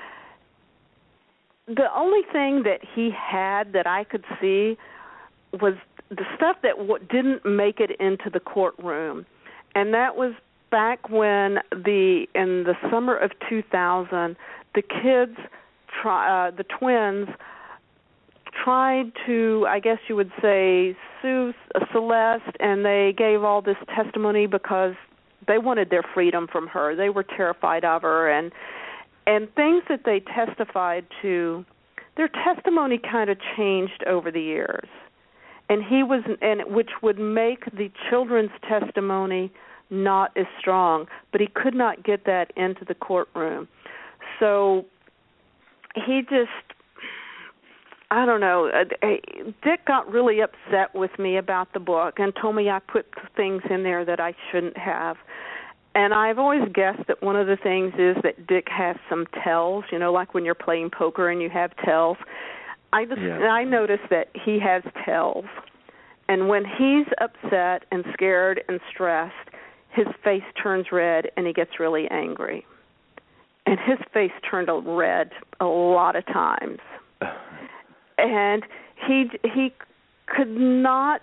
the only thing that he had that I could see was the stuff that w- didn't make it into the courtroom. And that was back when the in the summer of two thousand, the kids, try, uh, the twins, tried to, I guess you would say, sue Celeste, and they gave all this testimony because they wanted their freedom from her. They were terrified of her, and and things that they testified to, their testimony kind of changed over the years. And he was, and which would make the children's testimony not as strong, but he could not get that into the courtroom. So he just, I don't know, Dick got really upset with me about the book and told me I put things in there that I shouldn't have. And I've always guessed that one of the things is that Dick has some tells, you know, like when you're playing poker and you have tells. I just, yeah. I noticed that he has tells, and when he's upset and scared and stressed, his face turns red and he gets really angry. And his face turned red a lot of times, and he he could not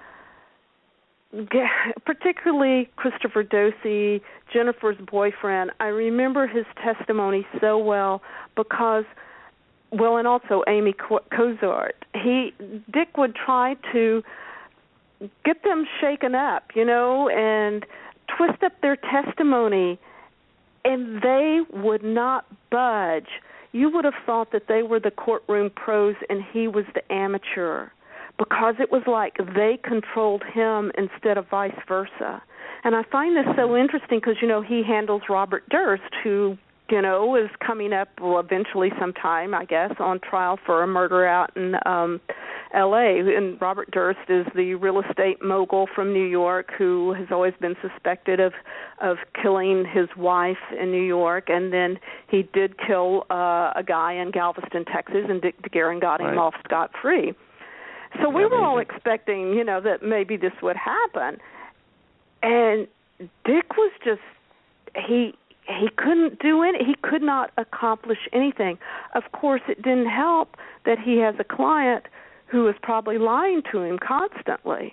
get, particularly Christopher Dosey, Jennifer's boyfriend. I remember his testimony so well because. Well, and also Amy Cozart. He Dick would try to get them shaken up, you know, and twist up their testimony, and they would not budge. You would have thought that they were the courtroom pros and he was the amateur, because it was like they controlled him instead of vice versa. And I find this so interesting because, you know, he handles Robert Durst, who you know, is coming up well, eventually sometime, I guess, on trial for a murder out in um, L A And Robert Durst is the real estate mogul from New York who has always been suspected of, of killing his wife in New York. And then he did kill uh, a guy in Galveston, Texas, and Dick DeGuerin got him right. off scot-free. So we Amazing. were all expecting, you know, that maybe this would happen. And Dick was just, he... He couldn't do it. He could not accomplish anything. Of course, it didn't help that he has a client who is probably lying to him constantly.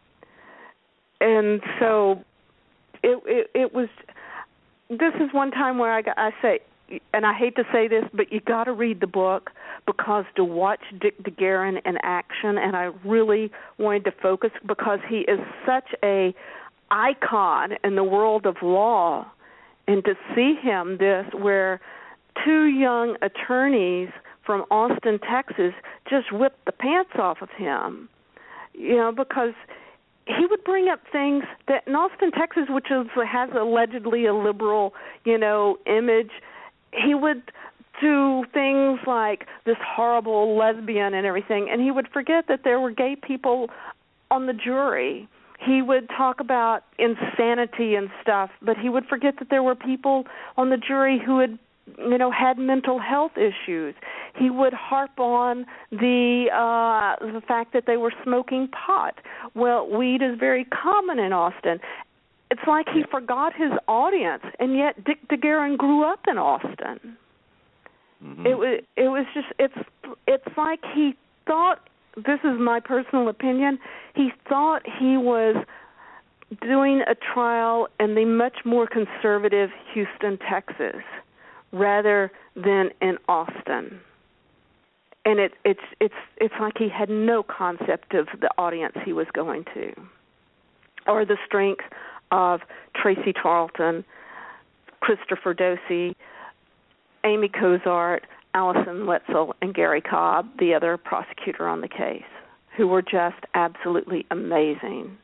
And so it, it, it was, this is one time where I, got, I say, and I hate to say this, but you got to read the book, because to watch Dick DeGuerin in action, and I really wanted to focus because he is such a icon in the world of law. And to see him this, where two young attorneys from Austin, Texas, just whipped the pants off of him, you know, because he would bring up things that in Austin, Texas, which is, has allegedly a liberal, you know, image, he would do things like this horrible lesbian and everything, and he would forget that there were gay people on the jury. he would talk about insanity and stuff, but he would forget that there were people on the jury who had, you know, had mental health issues. He would harp on the uh, the fact that they were smoking pot. Well, weed is very common in Austin. It's like he forgot his audience, and yet Dick DeGuerin grew up in Austin. Mm-hmm. It was it was just it's it's like he thought. This is my personal opinion. He thought he was doing a trial in the much more conservative Houston, Texas, rather than in Austin. And it, it's it's it's like he had no concept of the audience he was going to, or the strength of Tracy Tarleton, Christopher Dosey, Amy Cozart, Allison Wetzel, and Gary Cobb, the other prosecutor on the case, who were just absolutely amazing.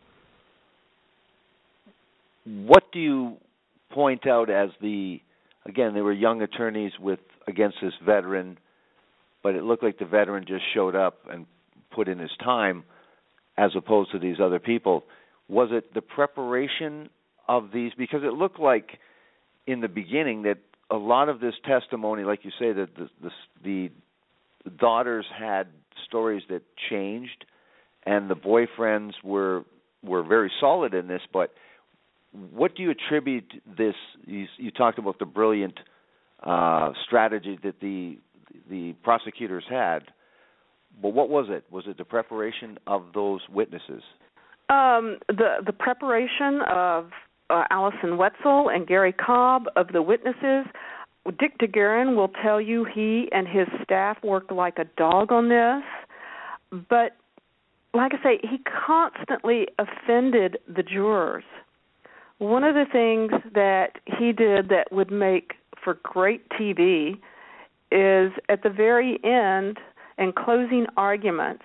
What do you point out as the, again, they were young attorneys with against this veteran, but it looked like the veteran just showed up and put in his time as opposed to these other people. Was it the preparation of these? Because it looked like in the beginning that a lot of this testimony, like you say, that the, the, the daughters had stories that changed, and the boyfriends were were very solid in this. But what do you attribute this? You, you talked about the brilliant uh, strategy that the the prosecutors had, but what was it? Was it the preparation of those witnesses? Um, the the preparation of uh, Allison Wetzel and Gary Cobb, of the witnesses. Dick DeGuerin will tell you he and his staff worked like a dog on this, but like I say, he constantly offended the jurors. One of the things that he did that would make for great T V is at the very end and closing arguments,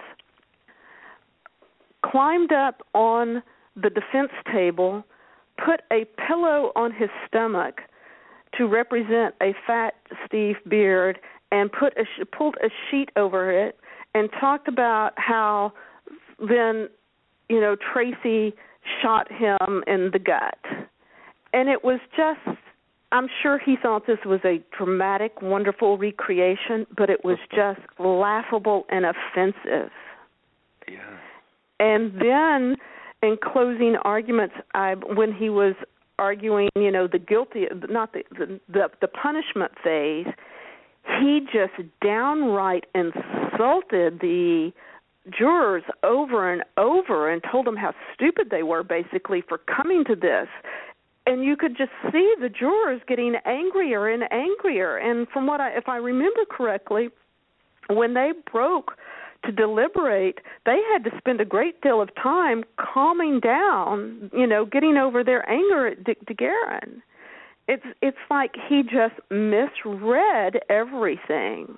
climbed up on the defense table, put a pillow on his stomach to represent a fat Steve Beard, and put a, pulled a sheet over it, and talked about how then, you know, Tracy shot him in the gut. And it was just, I'm sure he thought this was a dramatic, wonderful recreation, but it was just laughable and offensive. Yeah. And then in closing arguments, I, when he was arguing, you know, the guilty, not the, the, the, the punishment phase, he just downright insulted the jurors over and over and told them how stupid they were, basically, for coming to this. And you could just see the jurors getting angrier and angrier. And from what I, if I remember correctly, when they broke to deliberate, they had to spend a great deal of time calming down, you know, getting over their anger at Dick DeGuerin. It's it's like he just misread everything.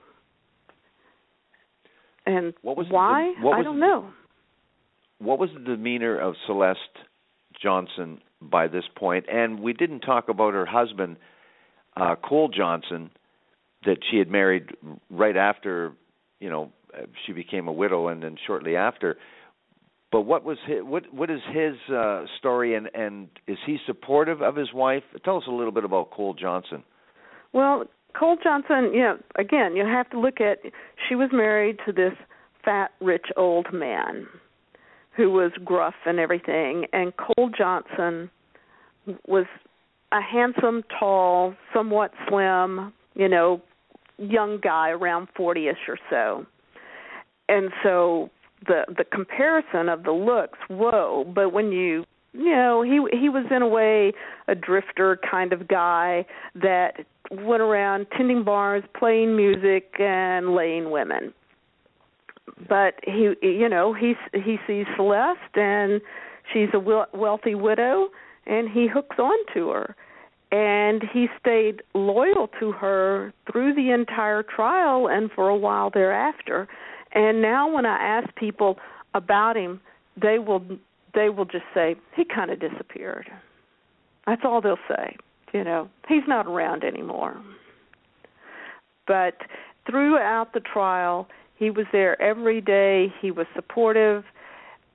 And what was why? The, what was I don't the, know. What was the demeanor of Celeste Johnson by this point? And we didn't talk about her husband, uh, Cole Johnson, that she had married right after, you know, she became a widow, and then shortly after. But what was his, what what is his uh, story, and, and is he supportive of his wife? Tell us a little bit about Cole Johnson. Well, Cole Johnson, you know, again, you have to look at, she was married to this fat, rich old man who was gruff and everything, and Cole Johnson was a handsome, tall, somewhat slim, you know, young guy around forty-ish or so. And so the the comparison of the looks, whoa, but when you, you know, he he was in a way a drifter kind of guy that went around tending bars, playing music, and laying women. But he, you know, he he sees Celeste, and she's a wealthy widow, and he hooks on to her. And he stayed loyal to her through the entire trial and for a while thereafter. And now when I ask people about him, they will they will just say, he kind of disappeared. That's all they'll say. You know, he's not around anymore. But throughout the trial, he was there every day. He was supportive.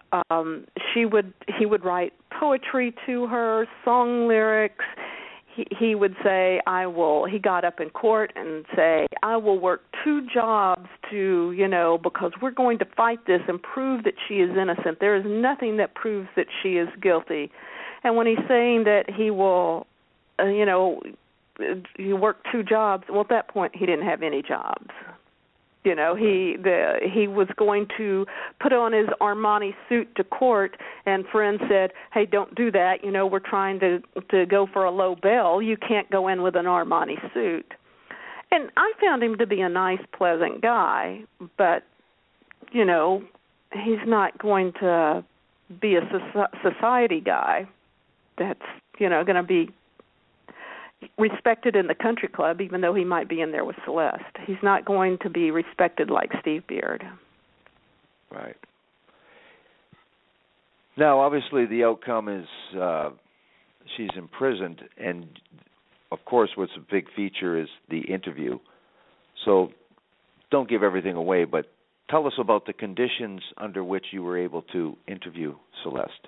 Um, she would he would write poetry to her, song lyrics. He, he would say, I will, he got up in court and say, I will work two jobs to, you know, because we're going to fight this and prove that she is innocent. There is nothing that proves that she is guilty. And when he's saying that he will, uh, you know, you work two jobs, well, at that point he didn't have any jobs. You know, he the he was going to put on his Armani suit to court, and friends said, hey, don't do that. You know, we're trying to, to go for a low bail. You can't go in with an Armani suit. And I found him to be a nice, pleasant guy, but, you know, he's not going to be a society guy that's, you know, going to be respected in the country club, even though he might be in there with Celeste. He's not going to be respected like Steve Beard. Right. Now, obviously, the outcome is uh, she's imprisoned, and, of course, what's a big feature is the interview. So don't give everything away, but tell us about the conditions under which you were able to interview Celeste.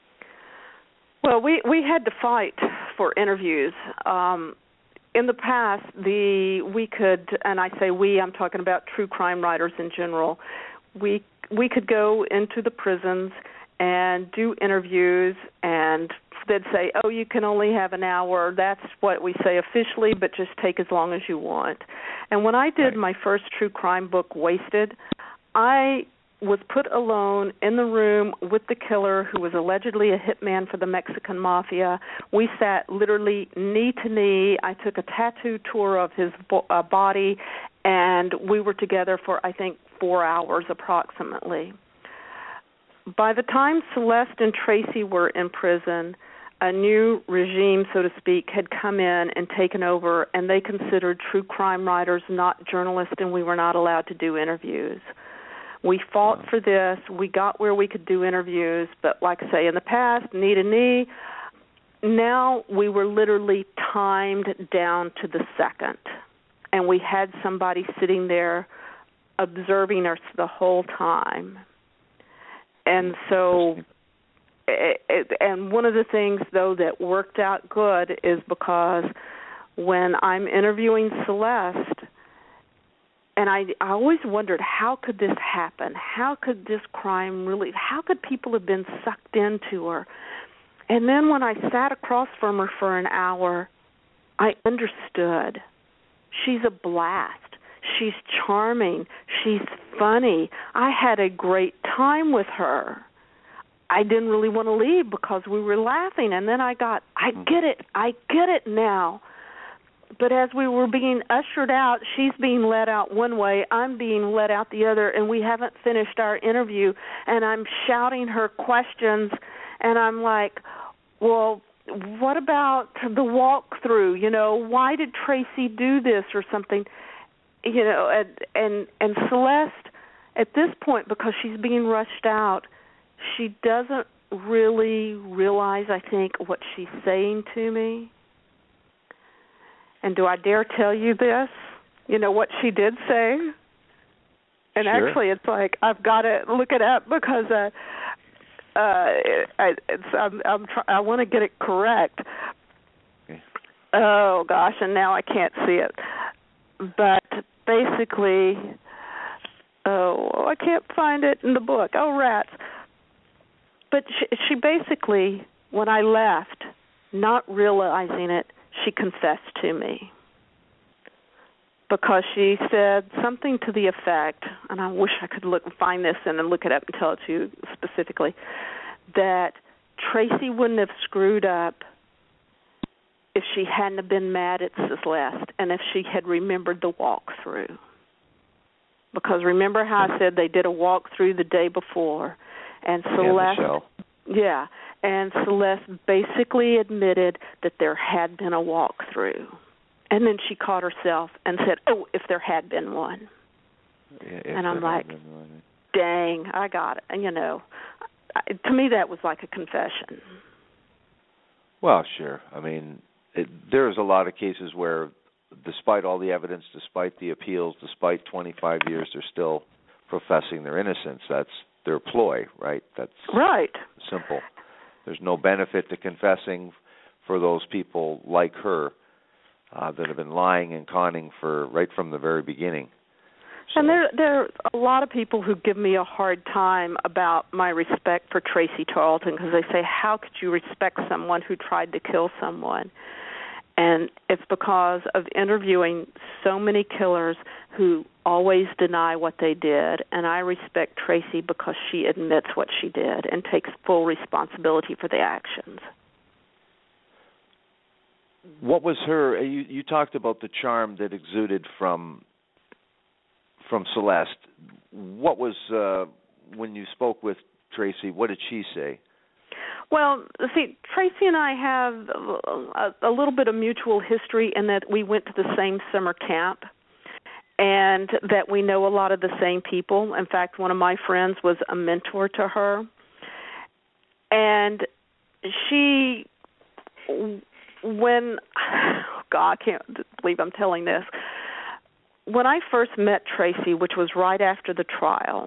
Well, we, we had to fight for interviews. Um, in the past, the we could, and I say we, I'm talking about true crime writers in general, we we could go into the prisons and do interviews, and they'd say, oh, you can only have an hour. That's what we say officially, but just take as long as you want. And when I did my first true crime book, Wasted, I was put alone in the room with the killer, who was allegedly a hitman for the Mexican mafia. We sat literally knee to knee. I took a tattoo tour of his bo- uh, body, and we were together for, I think, four hours approximately. By the time Celeste and Tracy were in prison, a new regime, so to speak, had come in and taken over, and they considered true crime writers not journalists, and we were not allowed to do interviews. We fought for this. We got where we could do interviews, but like I say, in the past, knee to knee, now we were literally timed down to the second, and we had somebody sitting there observing us the whole time. And so, and one of the things, though, that worked out good is because when I'm interviewing Celeste, and I, I always wondered, how could this happen? How could this crime really, how could people have been sucked into her? And then when I sat across from her for an hour, I understood. She's a blast. She's charming. She's funny. I had a great time with her. I didn't really want to leave because we were laughing. And then I got, I get it. I get it now. But as we were being ushered out, she's being let out one way, I'm being let out the other, and we haven't finished our interview. And I'm shouting her questions, and I'm like, well, what about the walkthrough? You know, why did Tracy do this or something? You know, and, and, and Celeste, at this point, because she's being rushed out, she doesn't really realize, I think, what she's saying to me. And do I dare tell you this? You know, what she did say? And sure. Actually, it's like, I've got to look it up because uh, uh, I, it's, I'm, I'm try- I want to get it correct. Okay. Oh, gosh, and now I can't see it. But basically, oh, I can't find it in the book. Oh, rats. But she, she basically, when I left, not realizing it, she confessed to me because she said something to the effect, and I wish I could look find this and then look it up and tell it to you specifically, that Tracy wouldn't have screwed up if she hadn't have been mad at Celeste and if she had remembered the walkthrough. Because remember how I said they did a walkthrough the day before, and Celeste, yeah, yeah, and Celeste basically admitted that there had been a walkthrough. And then she caught herself and said, oh, if there had been one. Yeah, and I'm like, dang, I got it. And, you know, I, to me that was like a confession. Well, sure. I mean, it, there's a lot of cases where, despite all the evidence, despite the appeals, despite twenty-five years, they're still professing their innocence. That's their ploy, right? That's right. Simple. There's no benefit to confessing for those people like her uh, that have been lying and conning for right from the very beginning. So. And there, there are a lot of people who give me a hard time about my respect for Tracy Tarleton because they say, how could you respect someone who tried to kill someone? And it's because of interviewing so many killers who always deny what they did. And I respect Tracy because she admits what she did and takes full responsibility for the actions. What was her, you, you talked about the charm that exuded from from Celeste. What was, uh, when you spoke with Tracy, what did she say? Well, see, Tracy and I have a, a little bit of mutual history in that we went to the same summer camp and that we know a lot of the same people. In fact, one of my friends was a mentor to her. And she, when, oh God, I can't believe I'm telling this. When I first met Tracy, which was right after the trial,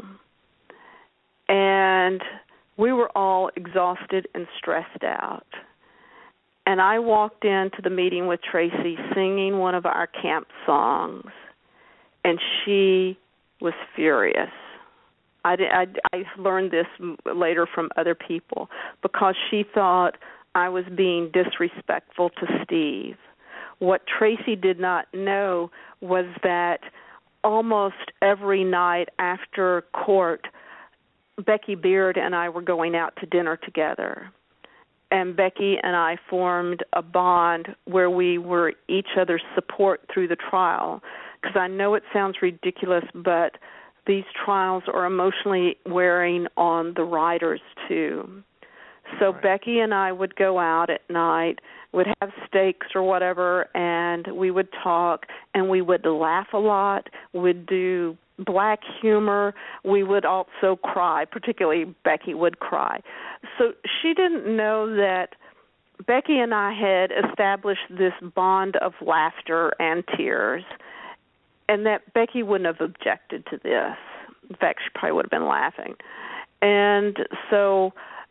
and we were all exhausted and stressed out. And I walked into the meeting with Tracy singing one of our camp songs, and she was furious. I, I, I learned this later from other people because she thought I was being disrespectful to Steve. What Tracy did not know was that almost every night after court, Becky Beard and I were going out to dinner together. And Becky and I formed a bond where we were each other's support through the trial. Because I know it sounds ridiculous, but these trials are emotionally wearing on the writers, too. So right. Becky and I would go out at night, would have steaks or whatever, and we would talk, and we would laugh a lot, would do black humor. We would also cry, particularly Becky would cry. So she didn't know that Becky and I had established this bond of laughter and tears, and that Becky wouldn't have objected to this. In fact, she probably would have been laughing. And so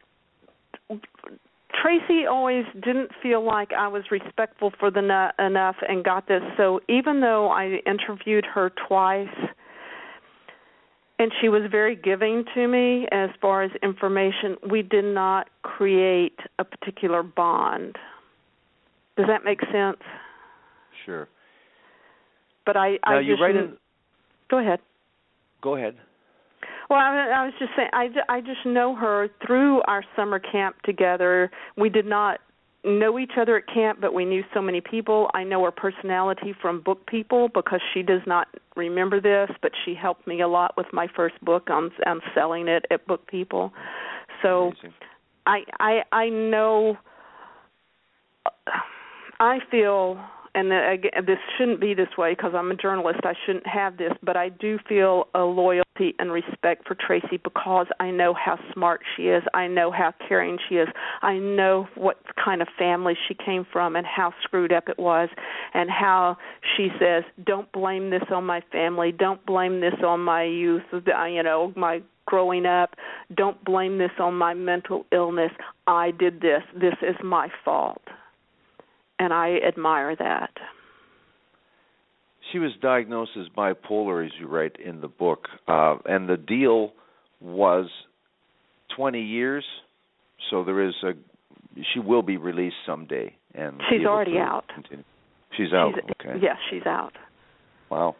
Tracy always didn't feel like I was respectful for the nu- enough and got this. So even though I interviewed her twice, and she was very giving to me as far as information, we did not create a particular bond. Does that make sense? Sure. But I, now I you just... write in... Go ahead. Go ahead. Well, I, I was just saying, I, I just know her through our summer camp together. We did not know each other at camp, but we knew so many people. I know her personality from Book People because she does not remember this, but she helped me a lot with my first book on, on selling it at Book People. So I, I, I know, I feel... And again, this shouldn't be this way because I'm a journalist. I shouldn't have this, but I do feel a loyalty and respect for Tracy because I know how smart she is. I know how caring she is. I know what kind of family she came from and how screwed up it was and how she says, don't blame this on my family. Don't blame this on my youth, you know, my growing up. Don't blame this on my mental illness. I did this. This is my fault. And I admire that. She was diagnosed as bipolar, as you write in the book, uh, and the deal was twenty years. So there is a. She will be released someday, and she's already out. Continue. She's out. She's, okay. Yes, she's out. Wow.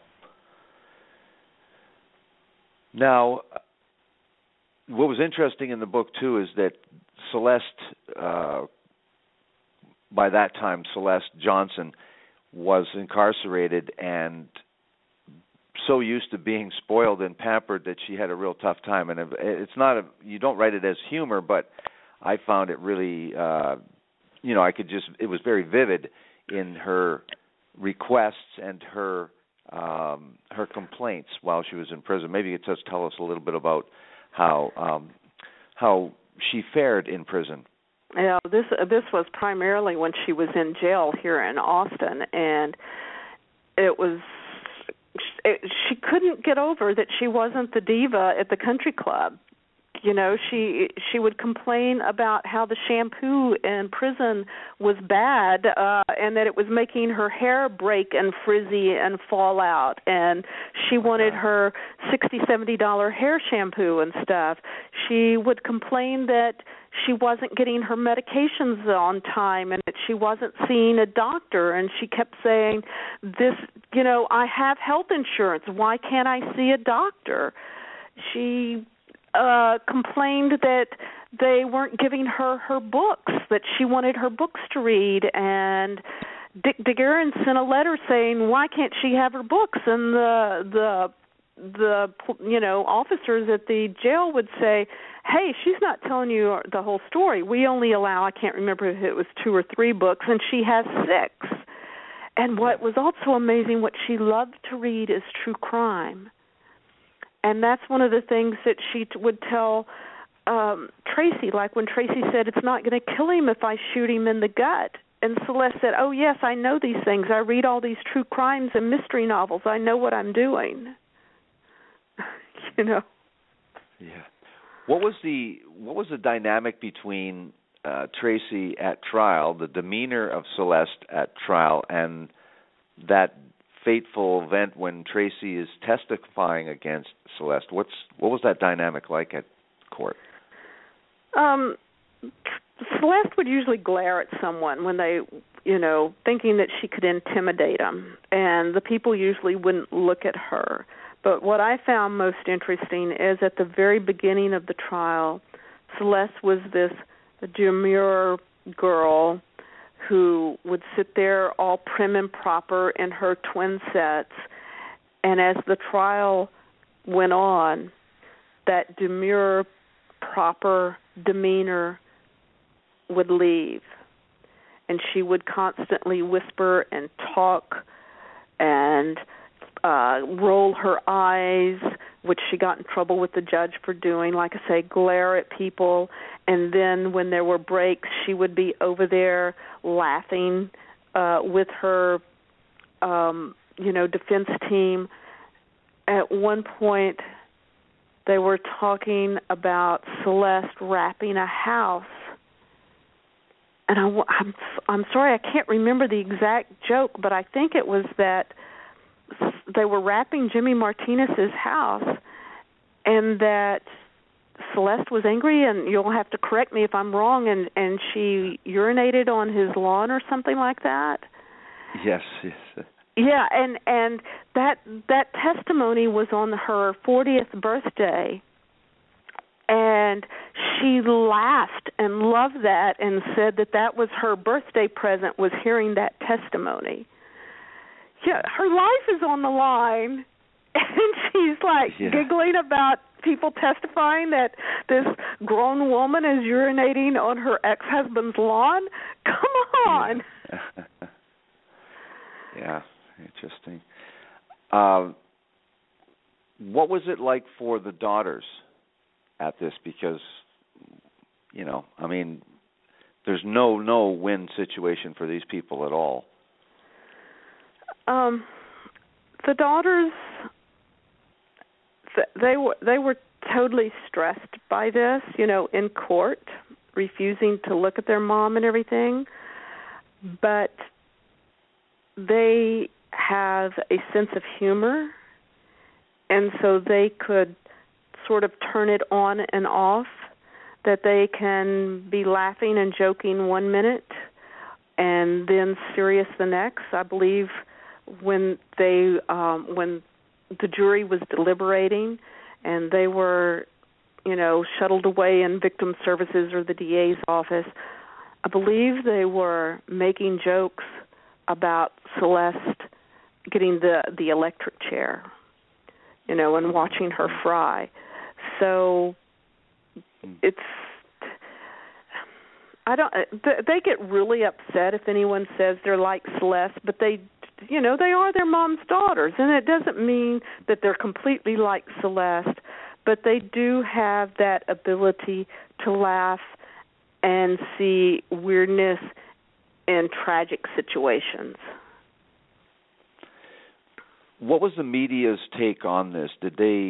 Now, what was interesting in the book too is that Celeste. Uh, By that time, Celeste Johnson was incarcerated and so used to being spoiled and pampered that she had a real tough time. And it's not a, you don't write it as humor, but I found it really, uh, you know, I could just, it was very vivid in her requests and her um, her complaints while she was in prison. Maybe you could just tell us a little bit about how um, how she fared in prison. Yeah, this this was primarily when she was in jail here in Austin, and it was it, she couldn't get over that she wasn't the diva at the country club. You know, she she would complain about how the shampoo in prison was bad, uh, and that it was making her hair break and frizzy and fall out. And she wanted her sixty, seventy dollar hair shampoo and stuff. She would complain that she wasn't getting her medications on time and that she wasn't seeing a doctor. And she kept saying, "This, you know, I have health insurance. Why can't I see a doctor?" She Uh, complained that they weren't giving her her books, that she wanted her books to read, and Dick DeGuerin sent a letter saying, "Why can't she have her books?" And the the the you know officers at the jail would say, "Hey, she's not telling you the whole story. We only allow, I can't remember if it was two or three books, and she has six." And what was also amazing, what she loved to read is true crime. And that's one of the things that she t- would tell um, Tracy, like when Tracy said, "It's not going to kill him if I shoot him in the gut." And Celeste said, "Oh, yes, I know these things. I read all these true crimes and mystery novels. I know what I'm doing." You know? Yeah. What was the what was the dynamic between uh, Tracy at trial, the demeanor of Celeste at trial, and that fateful event when Tracy is testifying against Celeste? What's what was that dynamic like at court? Um, Celeste would usually glare at someone when they, you know, thinking that she could intimidate them, and the people usually wouldn't look at her. But what I found most interesting is at the very beginning of the trial, Celeste was this demure girl who would sit there all prim and proper in her twin sets. And as the trial went on, that demure, proper demeanor would leave. And she would constantly whisper and talk and uh, roll her eyes, which she got in trouble with the judge for doing, like I say, glare at people. And then when there were breaks, she would be over there laughing uh, with her, um, you know, defense team. At one point, they were talking about Celeste wrapping a house. And I, I'm, I'm sorry, I can't remember the exact joke, but I think it was that they were wrapping Jimmy Martinez's house, and that Celeste was angry, and you'll have to correct me if I'm wrong, and, and she urinated on his lawn or something like that. Yes, yes. Yeah, and and that that testimony was on her fortieth birthday, and she laughed and loved that and said that that was her birthday present, was hearing that testimony. Yeah, her life is on the line, and she's like yeah. giggling about people testifying that this grown woman is urinating on her ex-husband's lawn. Come on. Yeah, yeah. Interesting. Uh, what was it like for the daughters at this? Because, you know, I mean, there's no no win situation for these people at all. Um, the daughters, they were they were totally stressed by this, you know, in court, refusing to look at their mom and everything. But they have a sense of humor, and so they could sort of turn it on and off, that they can be laughing and joking one minute and then serious the next. I believe when they um, when the jury was deliberating and they were, you know, shuttled away in victim services or the D A's office, I believe they were making jokes about Celeste getting the, the electric chair, you know, and watching her fry. So it's, I don't, they get really upset if anyone says they're like Celeste, but they, you know, they are their mom's daughters, and it doesn't mean that they're completely like Celeste, but they do have that ability to laugh and see weirdness in tragic situations. What was the media's take on this? Did they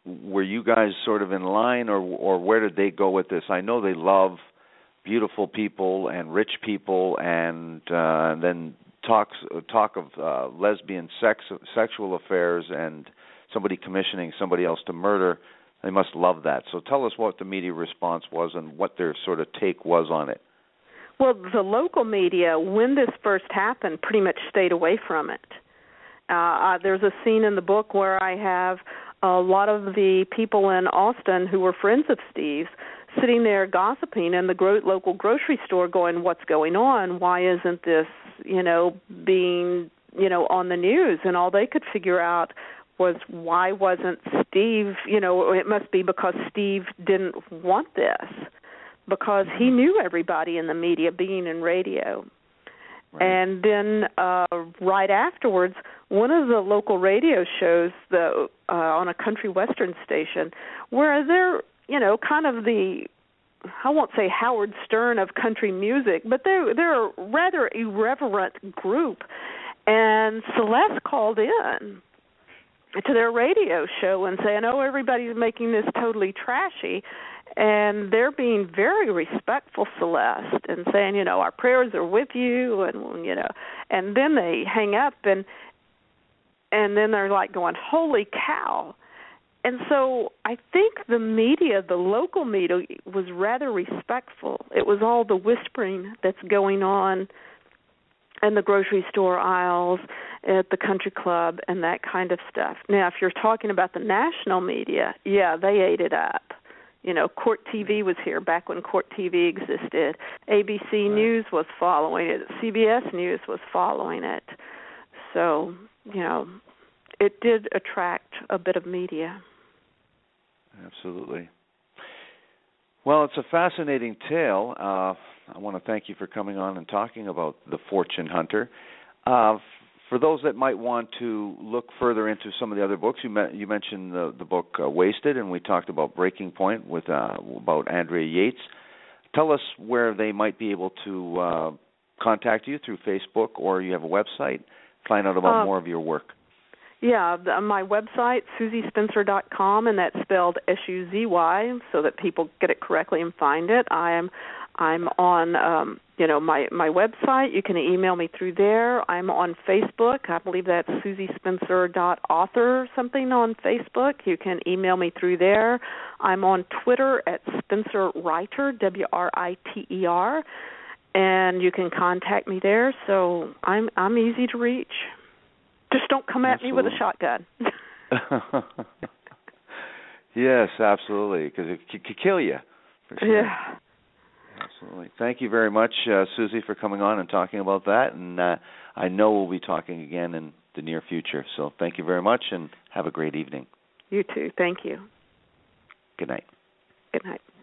were you guys sort of in line, or or where did they go with this? I know they love beautiful people and rich people, and, uh, and then talks talk of uh, lesbian sex sexual affairs and somebody commissioning somebody else to murder. They must love that. So tell us what the media response was and what their sort of take was on it. Well, the local media, when this first happened, pretty much stayed away from it. Uh, uh, there's a scene in the book where I have a lot of the people in Austin who were friends of Steve's sitting there gossiping in the gro- local grocery store going, what's going on? Why isn't this, you know, being, you know, on the news? And all they could figure out was, why wasn't Steve, you know, it must be because Steve didn't want this, because he knew everybody in the media, being in radio. Right. And then uh, right afterwards, one of the local radio shows the, uh, on a country western station, where they're, you know, kind of the, I won't say Howard Stern of country music, but they're, they're a rather irreverent group. And Celeste called in to their radio show and saying, oh, everybody's making this totally trashy. And they're being very respectful, Celeste, and saying, you know, our prayers are with you, and, you know, and then they hang up, and and then they're like going, holy cow. And so I think the media, the local media, was rather respectful. It was all the whispering that's going on in the grocery store aisles, at the country club, and that kind of stuff. Now, if you're talking about the national media, yeah, they ate it up. You know, Court T V was here back when Court T V existed. A B C right. News was following it. C B S News was following it. So, you know, it did attract a bit of media. Absolutely. Well, it's a fascinating tale. Uh, I want to thank you for coming on and talking about the Fortune Hunter. Uh, For those that might want to look further into some of the other books, you, me- you mentioned the, the book uh, Wasted, and we talked about Breaking Point with uh, about Andrea Yates. Tell us where they might be able to uh, contact you through Facebook, or you have a website, find out about uh, more of your work. Yeah, the, my website, suzy spencer dot com, and that's spelled S U Z Y, so that people get it correctly and find it. I am I'm on, um, you know, my, my website. You can email me through there. I'm on Facebook. I believe that's suzy spencer dot author or something on Facebook. You can email me through there. I'm on Twitter at Spencer Writer, W R I T E R, and you can contact me there. So I'm I'm easy to reach. Just don't come at absolutely. me with a shotgun. Yes, absolutely, because it c- could kill you. For sure. Yeah. Absolutely. Thank you very much, uh, Suzy, for coming on and talking about that. And uh, I know we'll be talking again in the near future. So thank you very much, and have a great evening. You too. Thank you. Good night. Good night.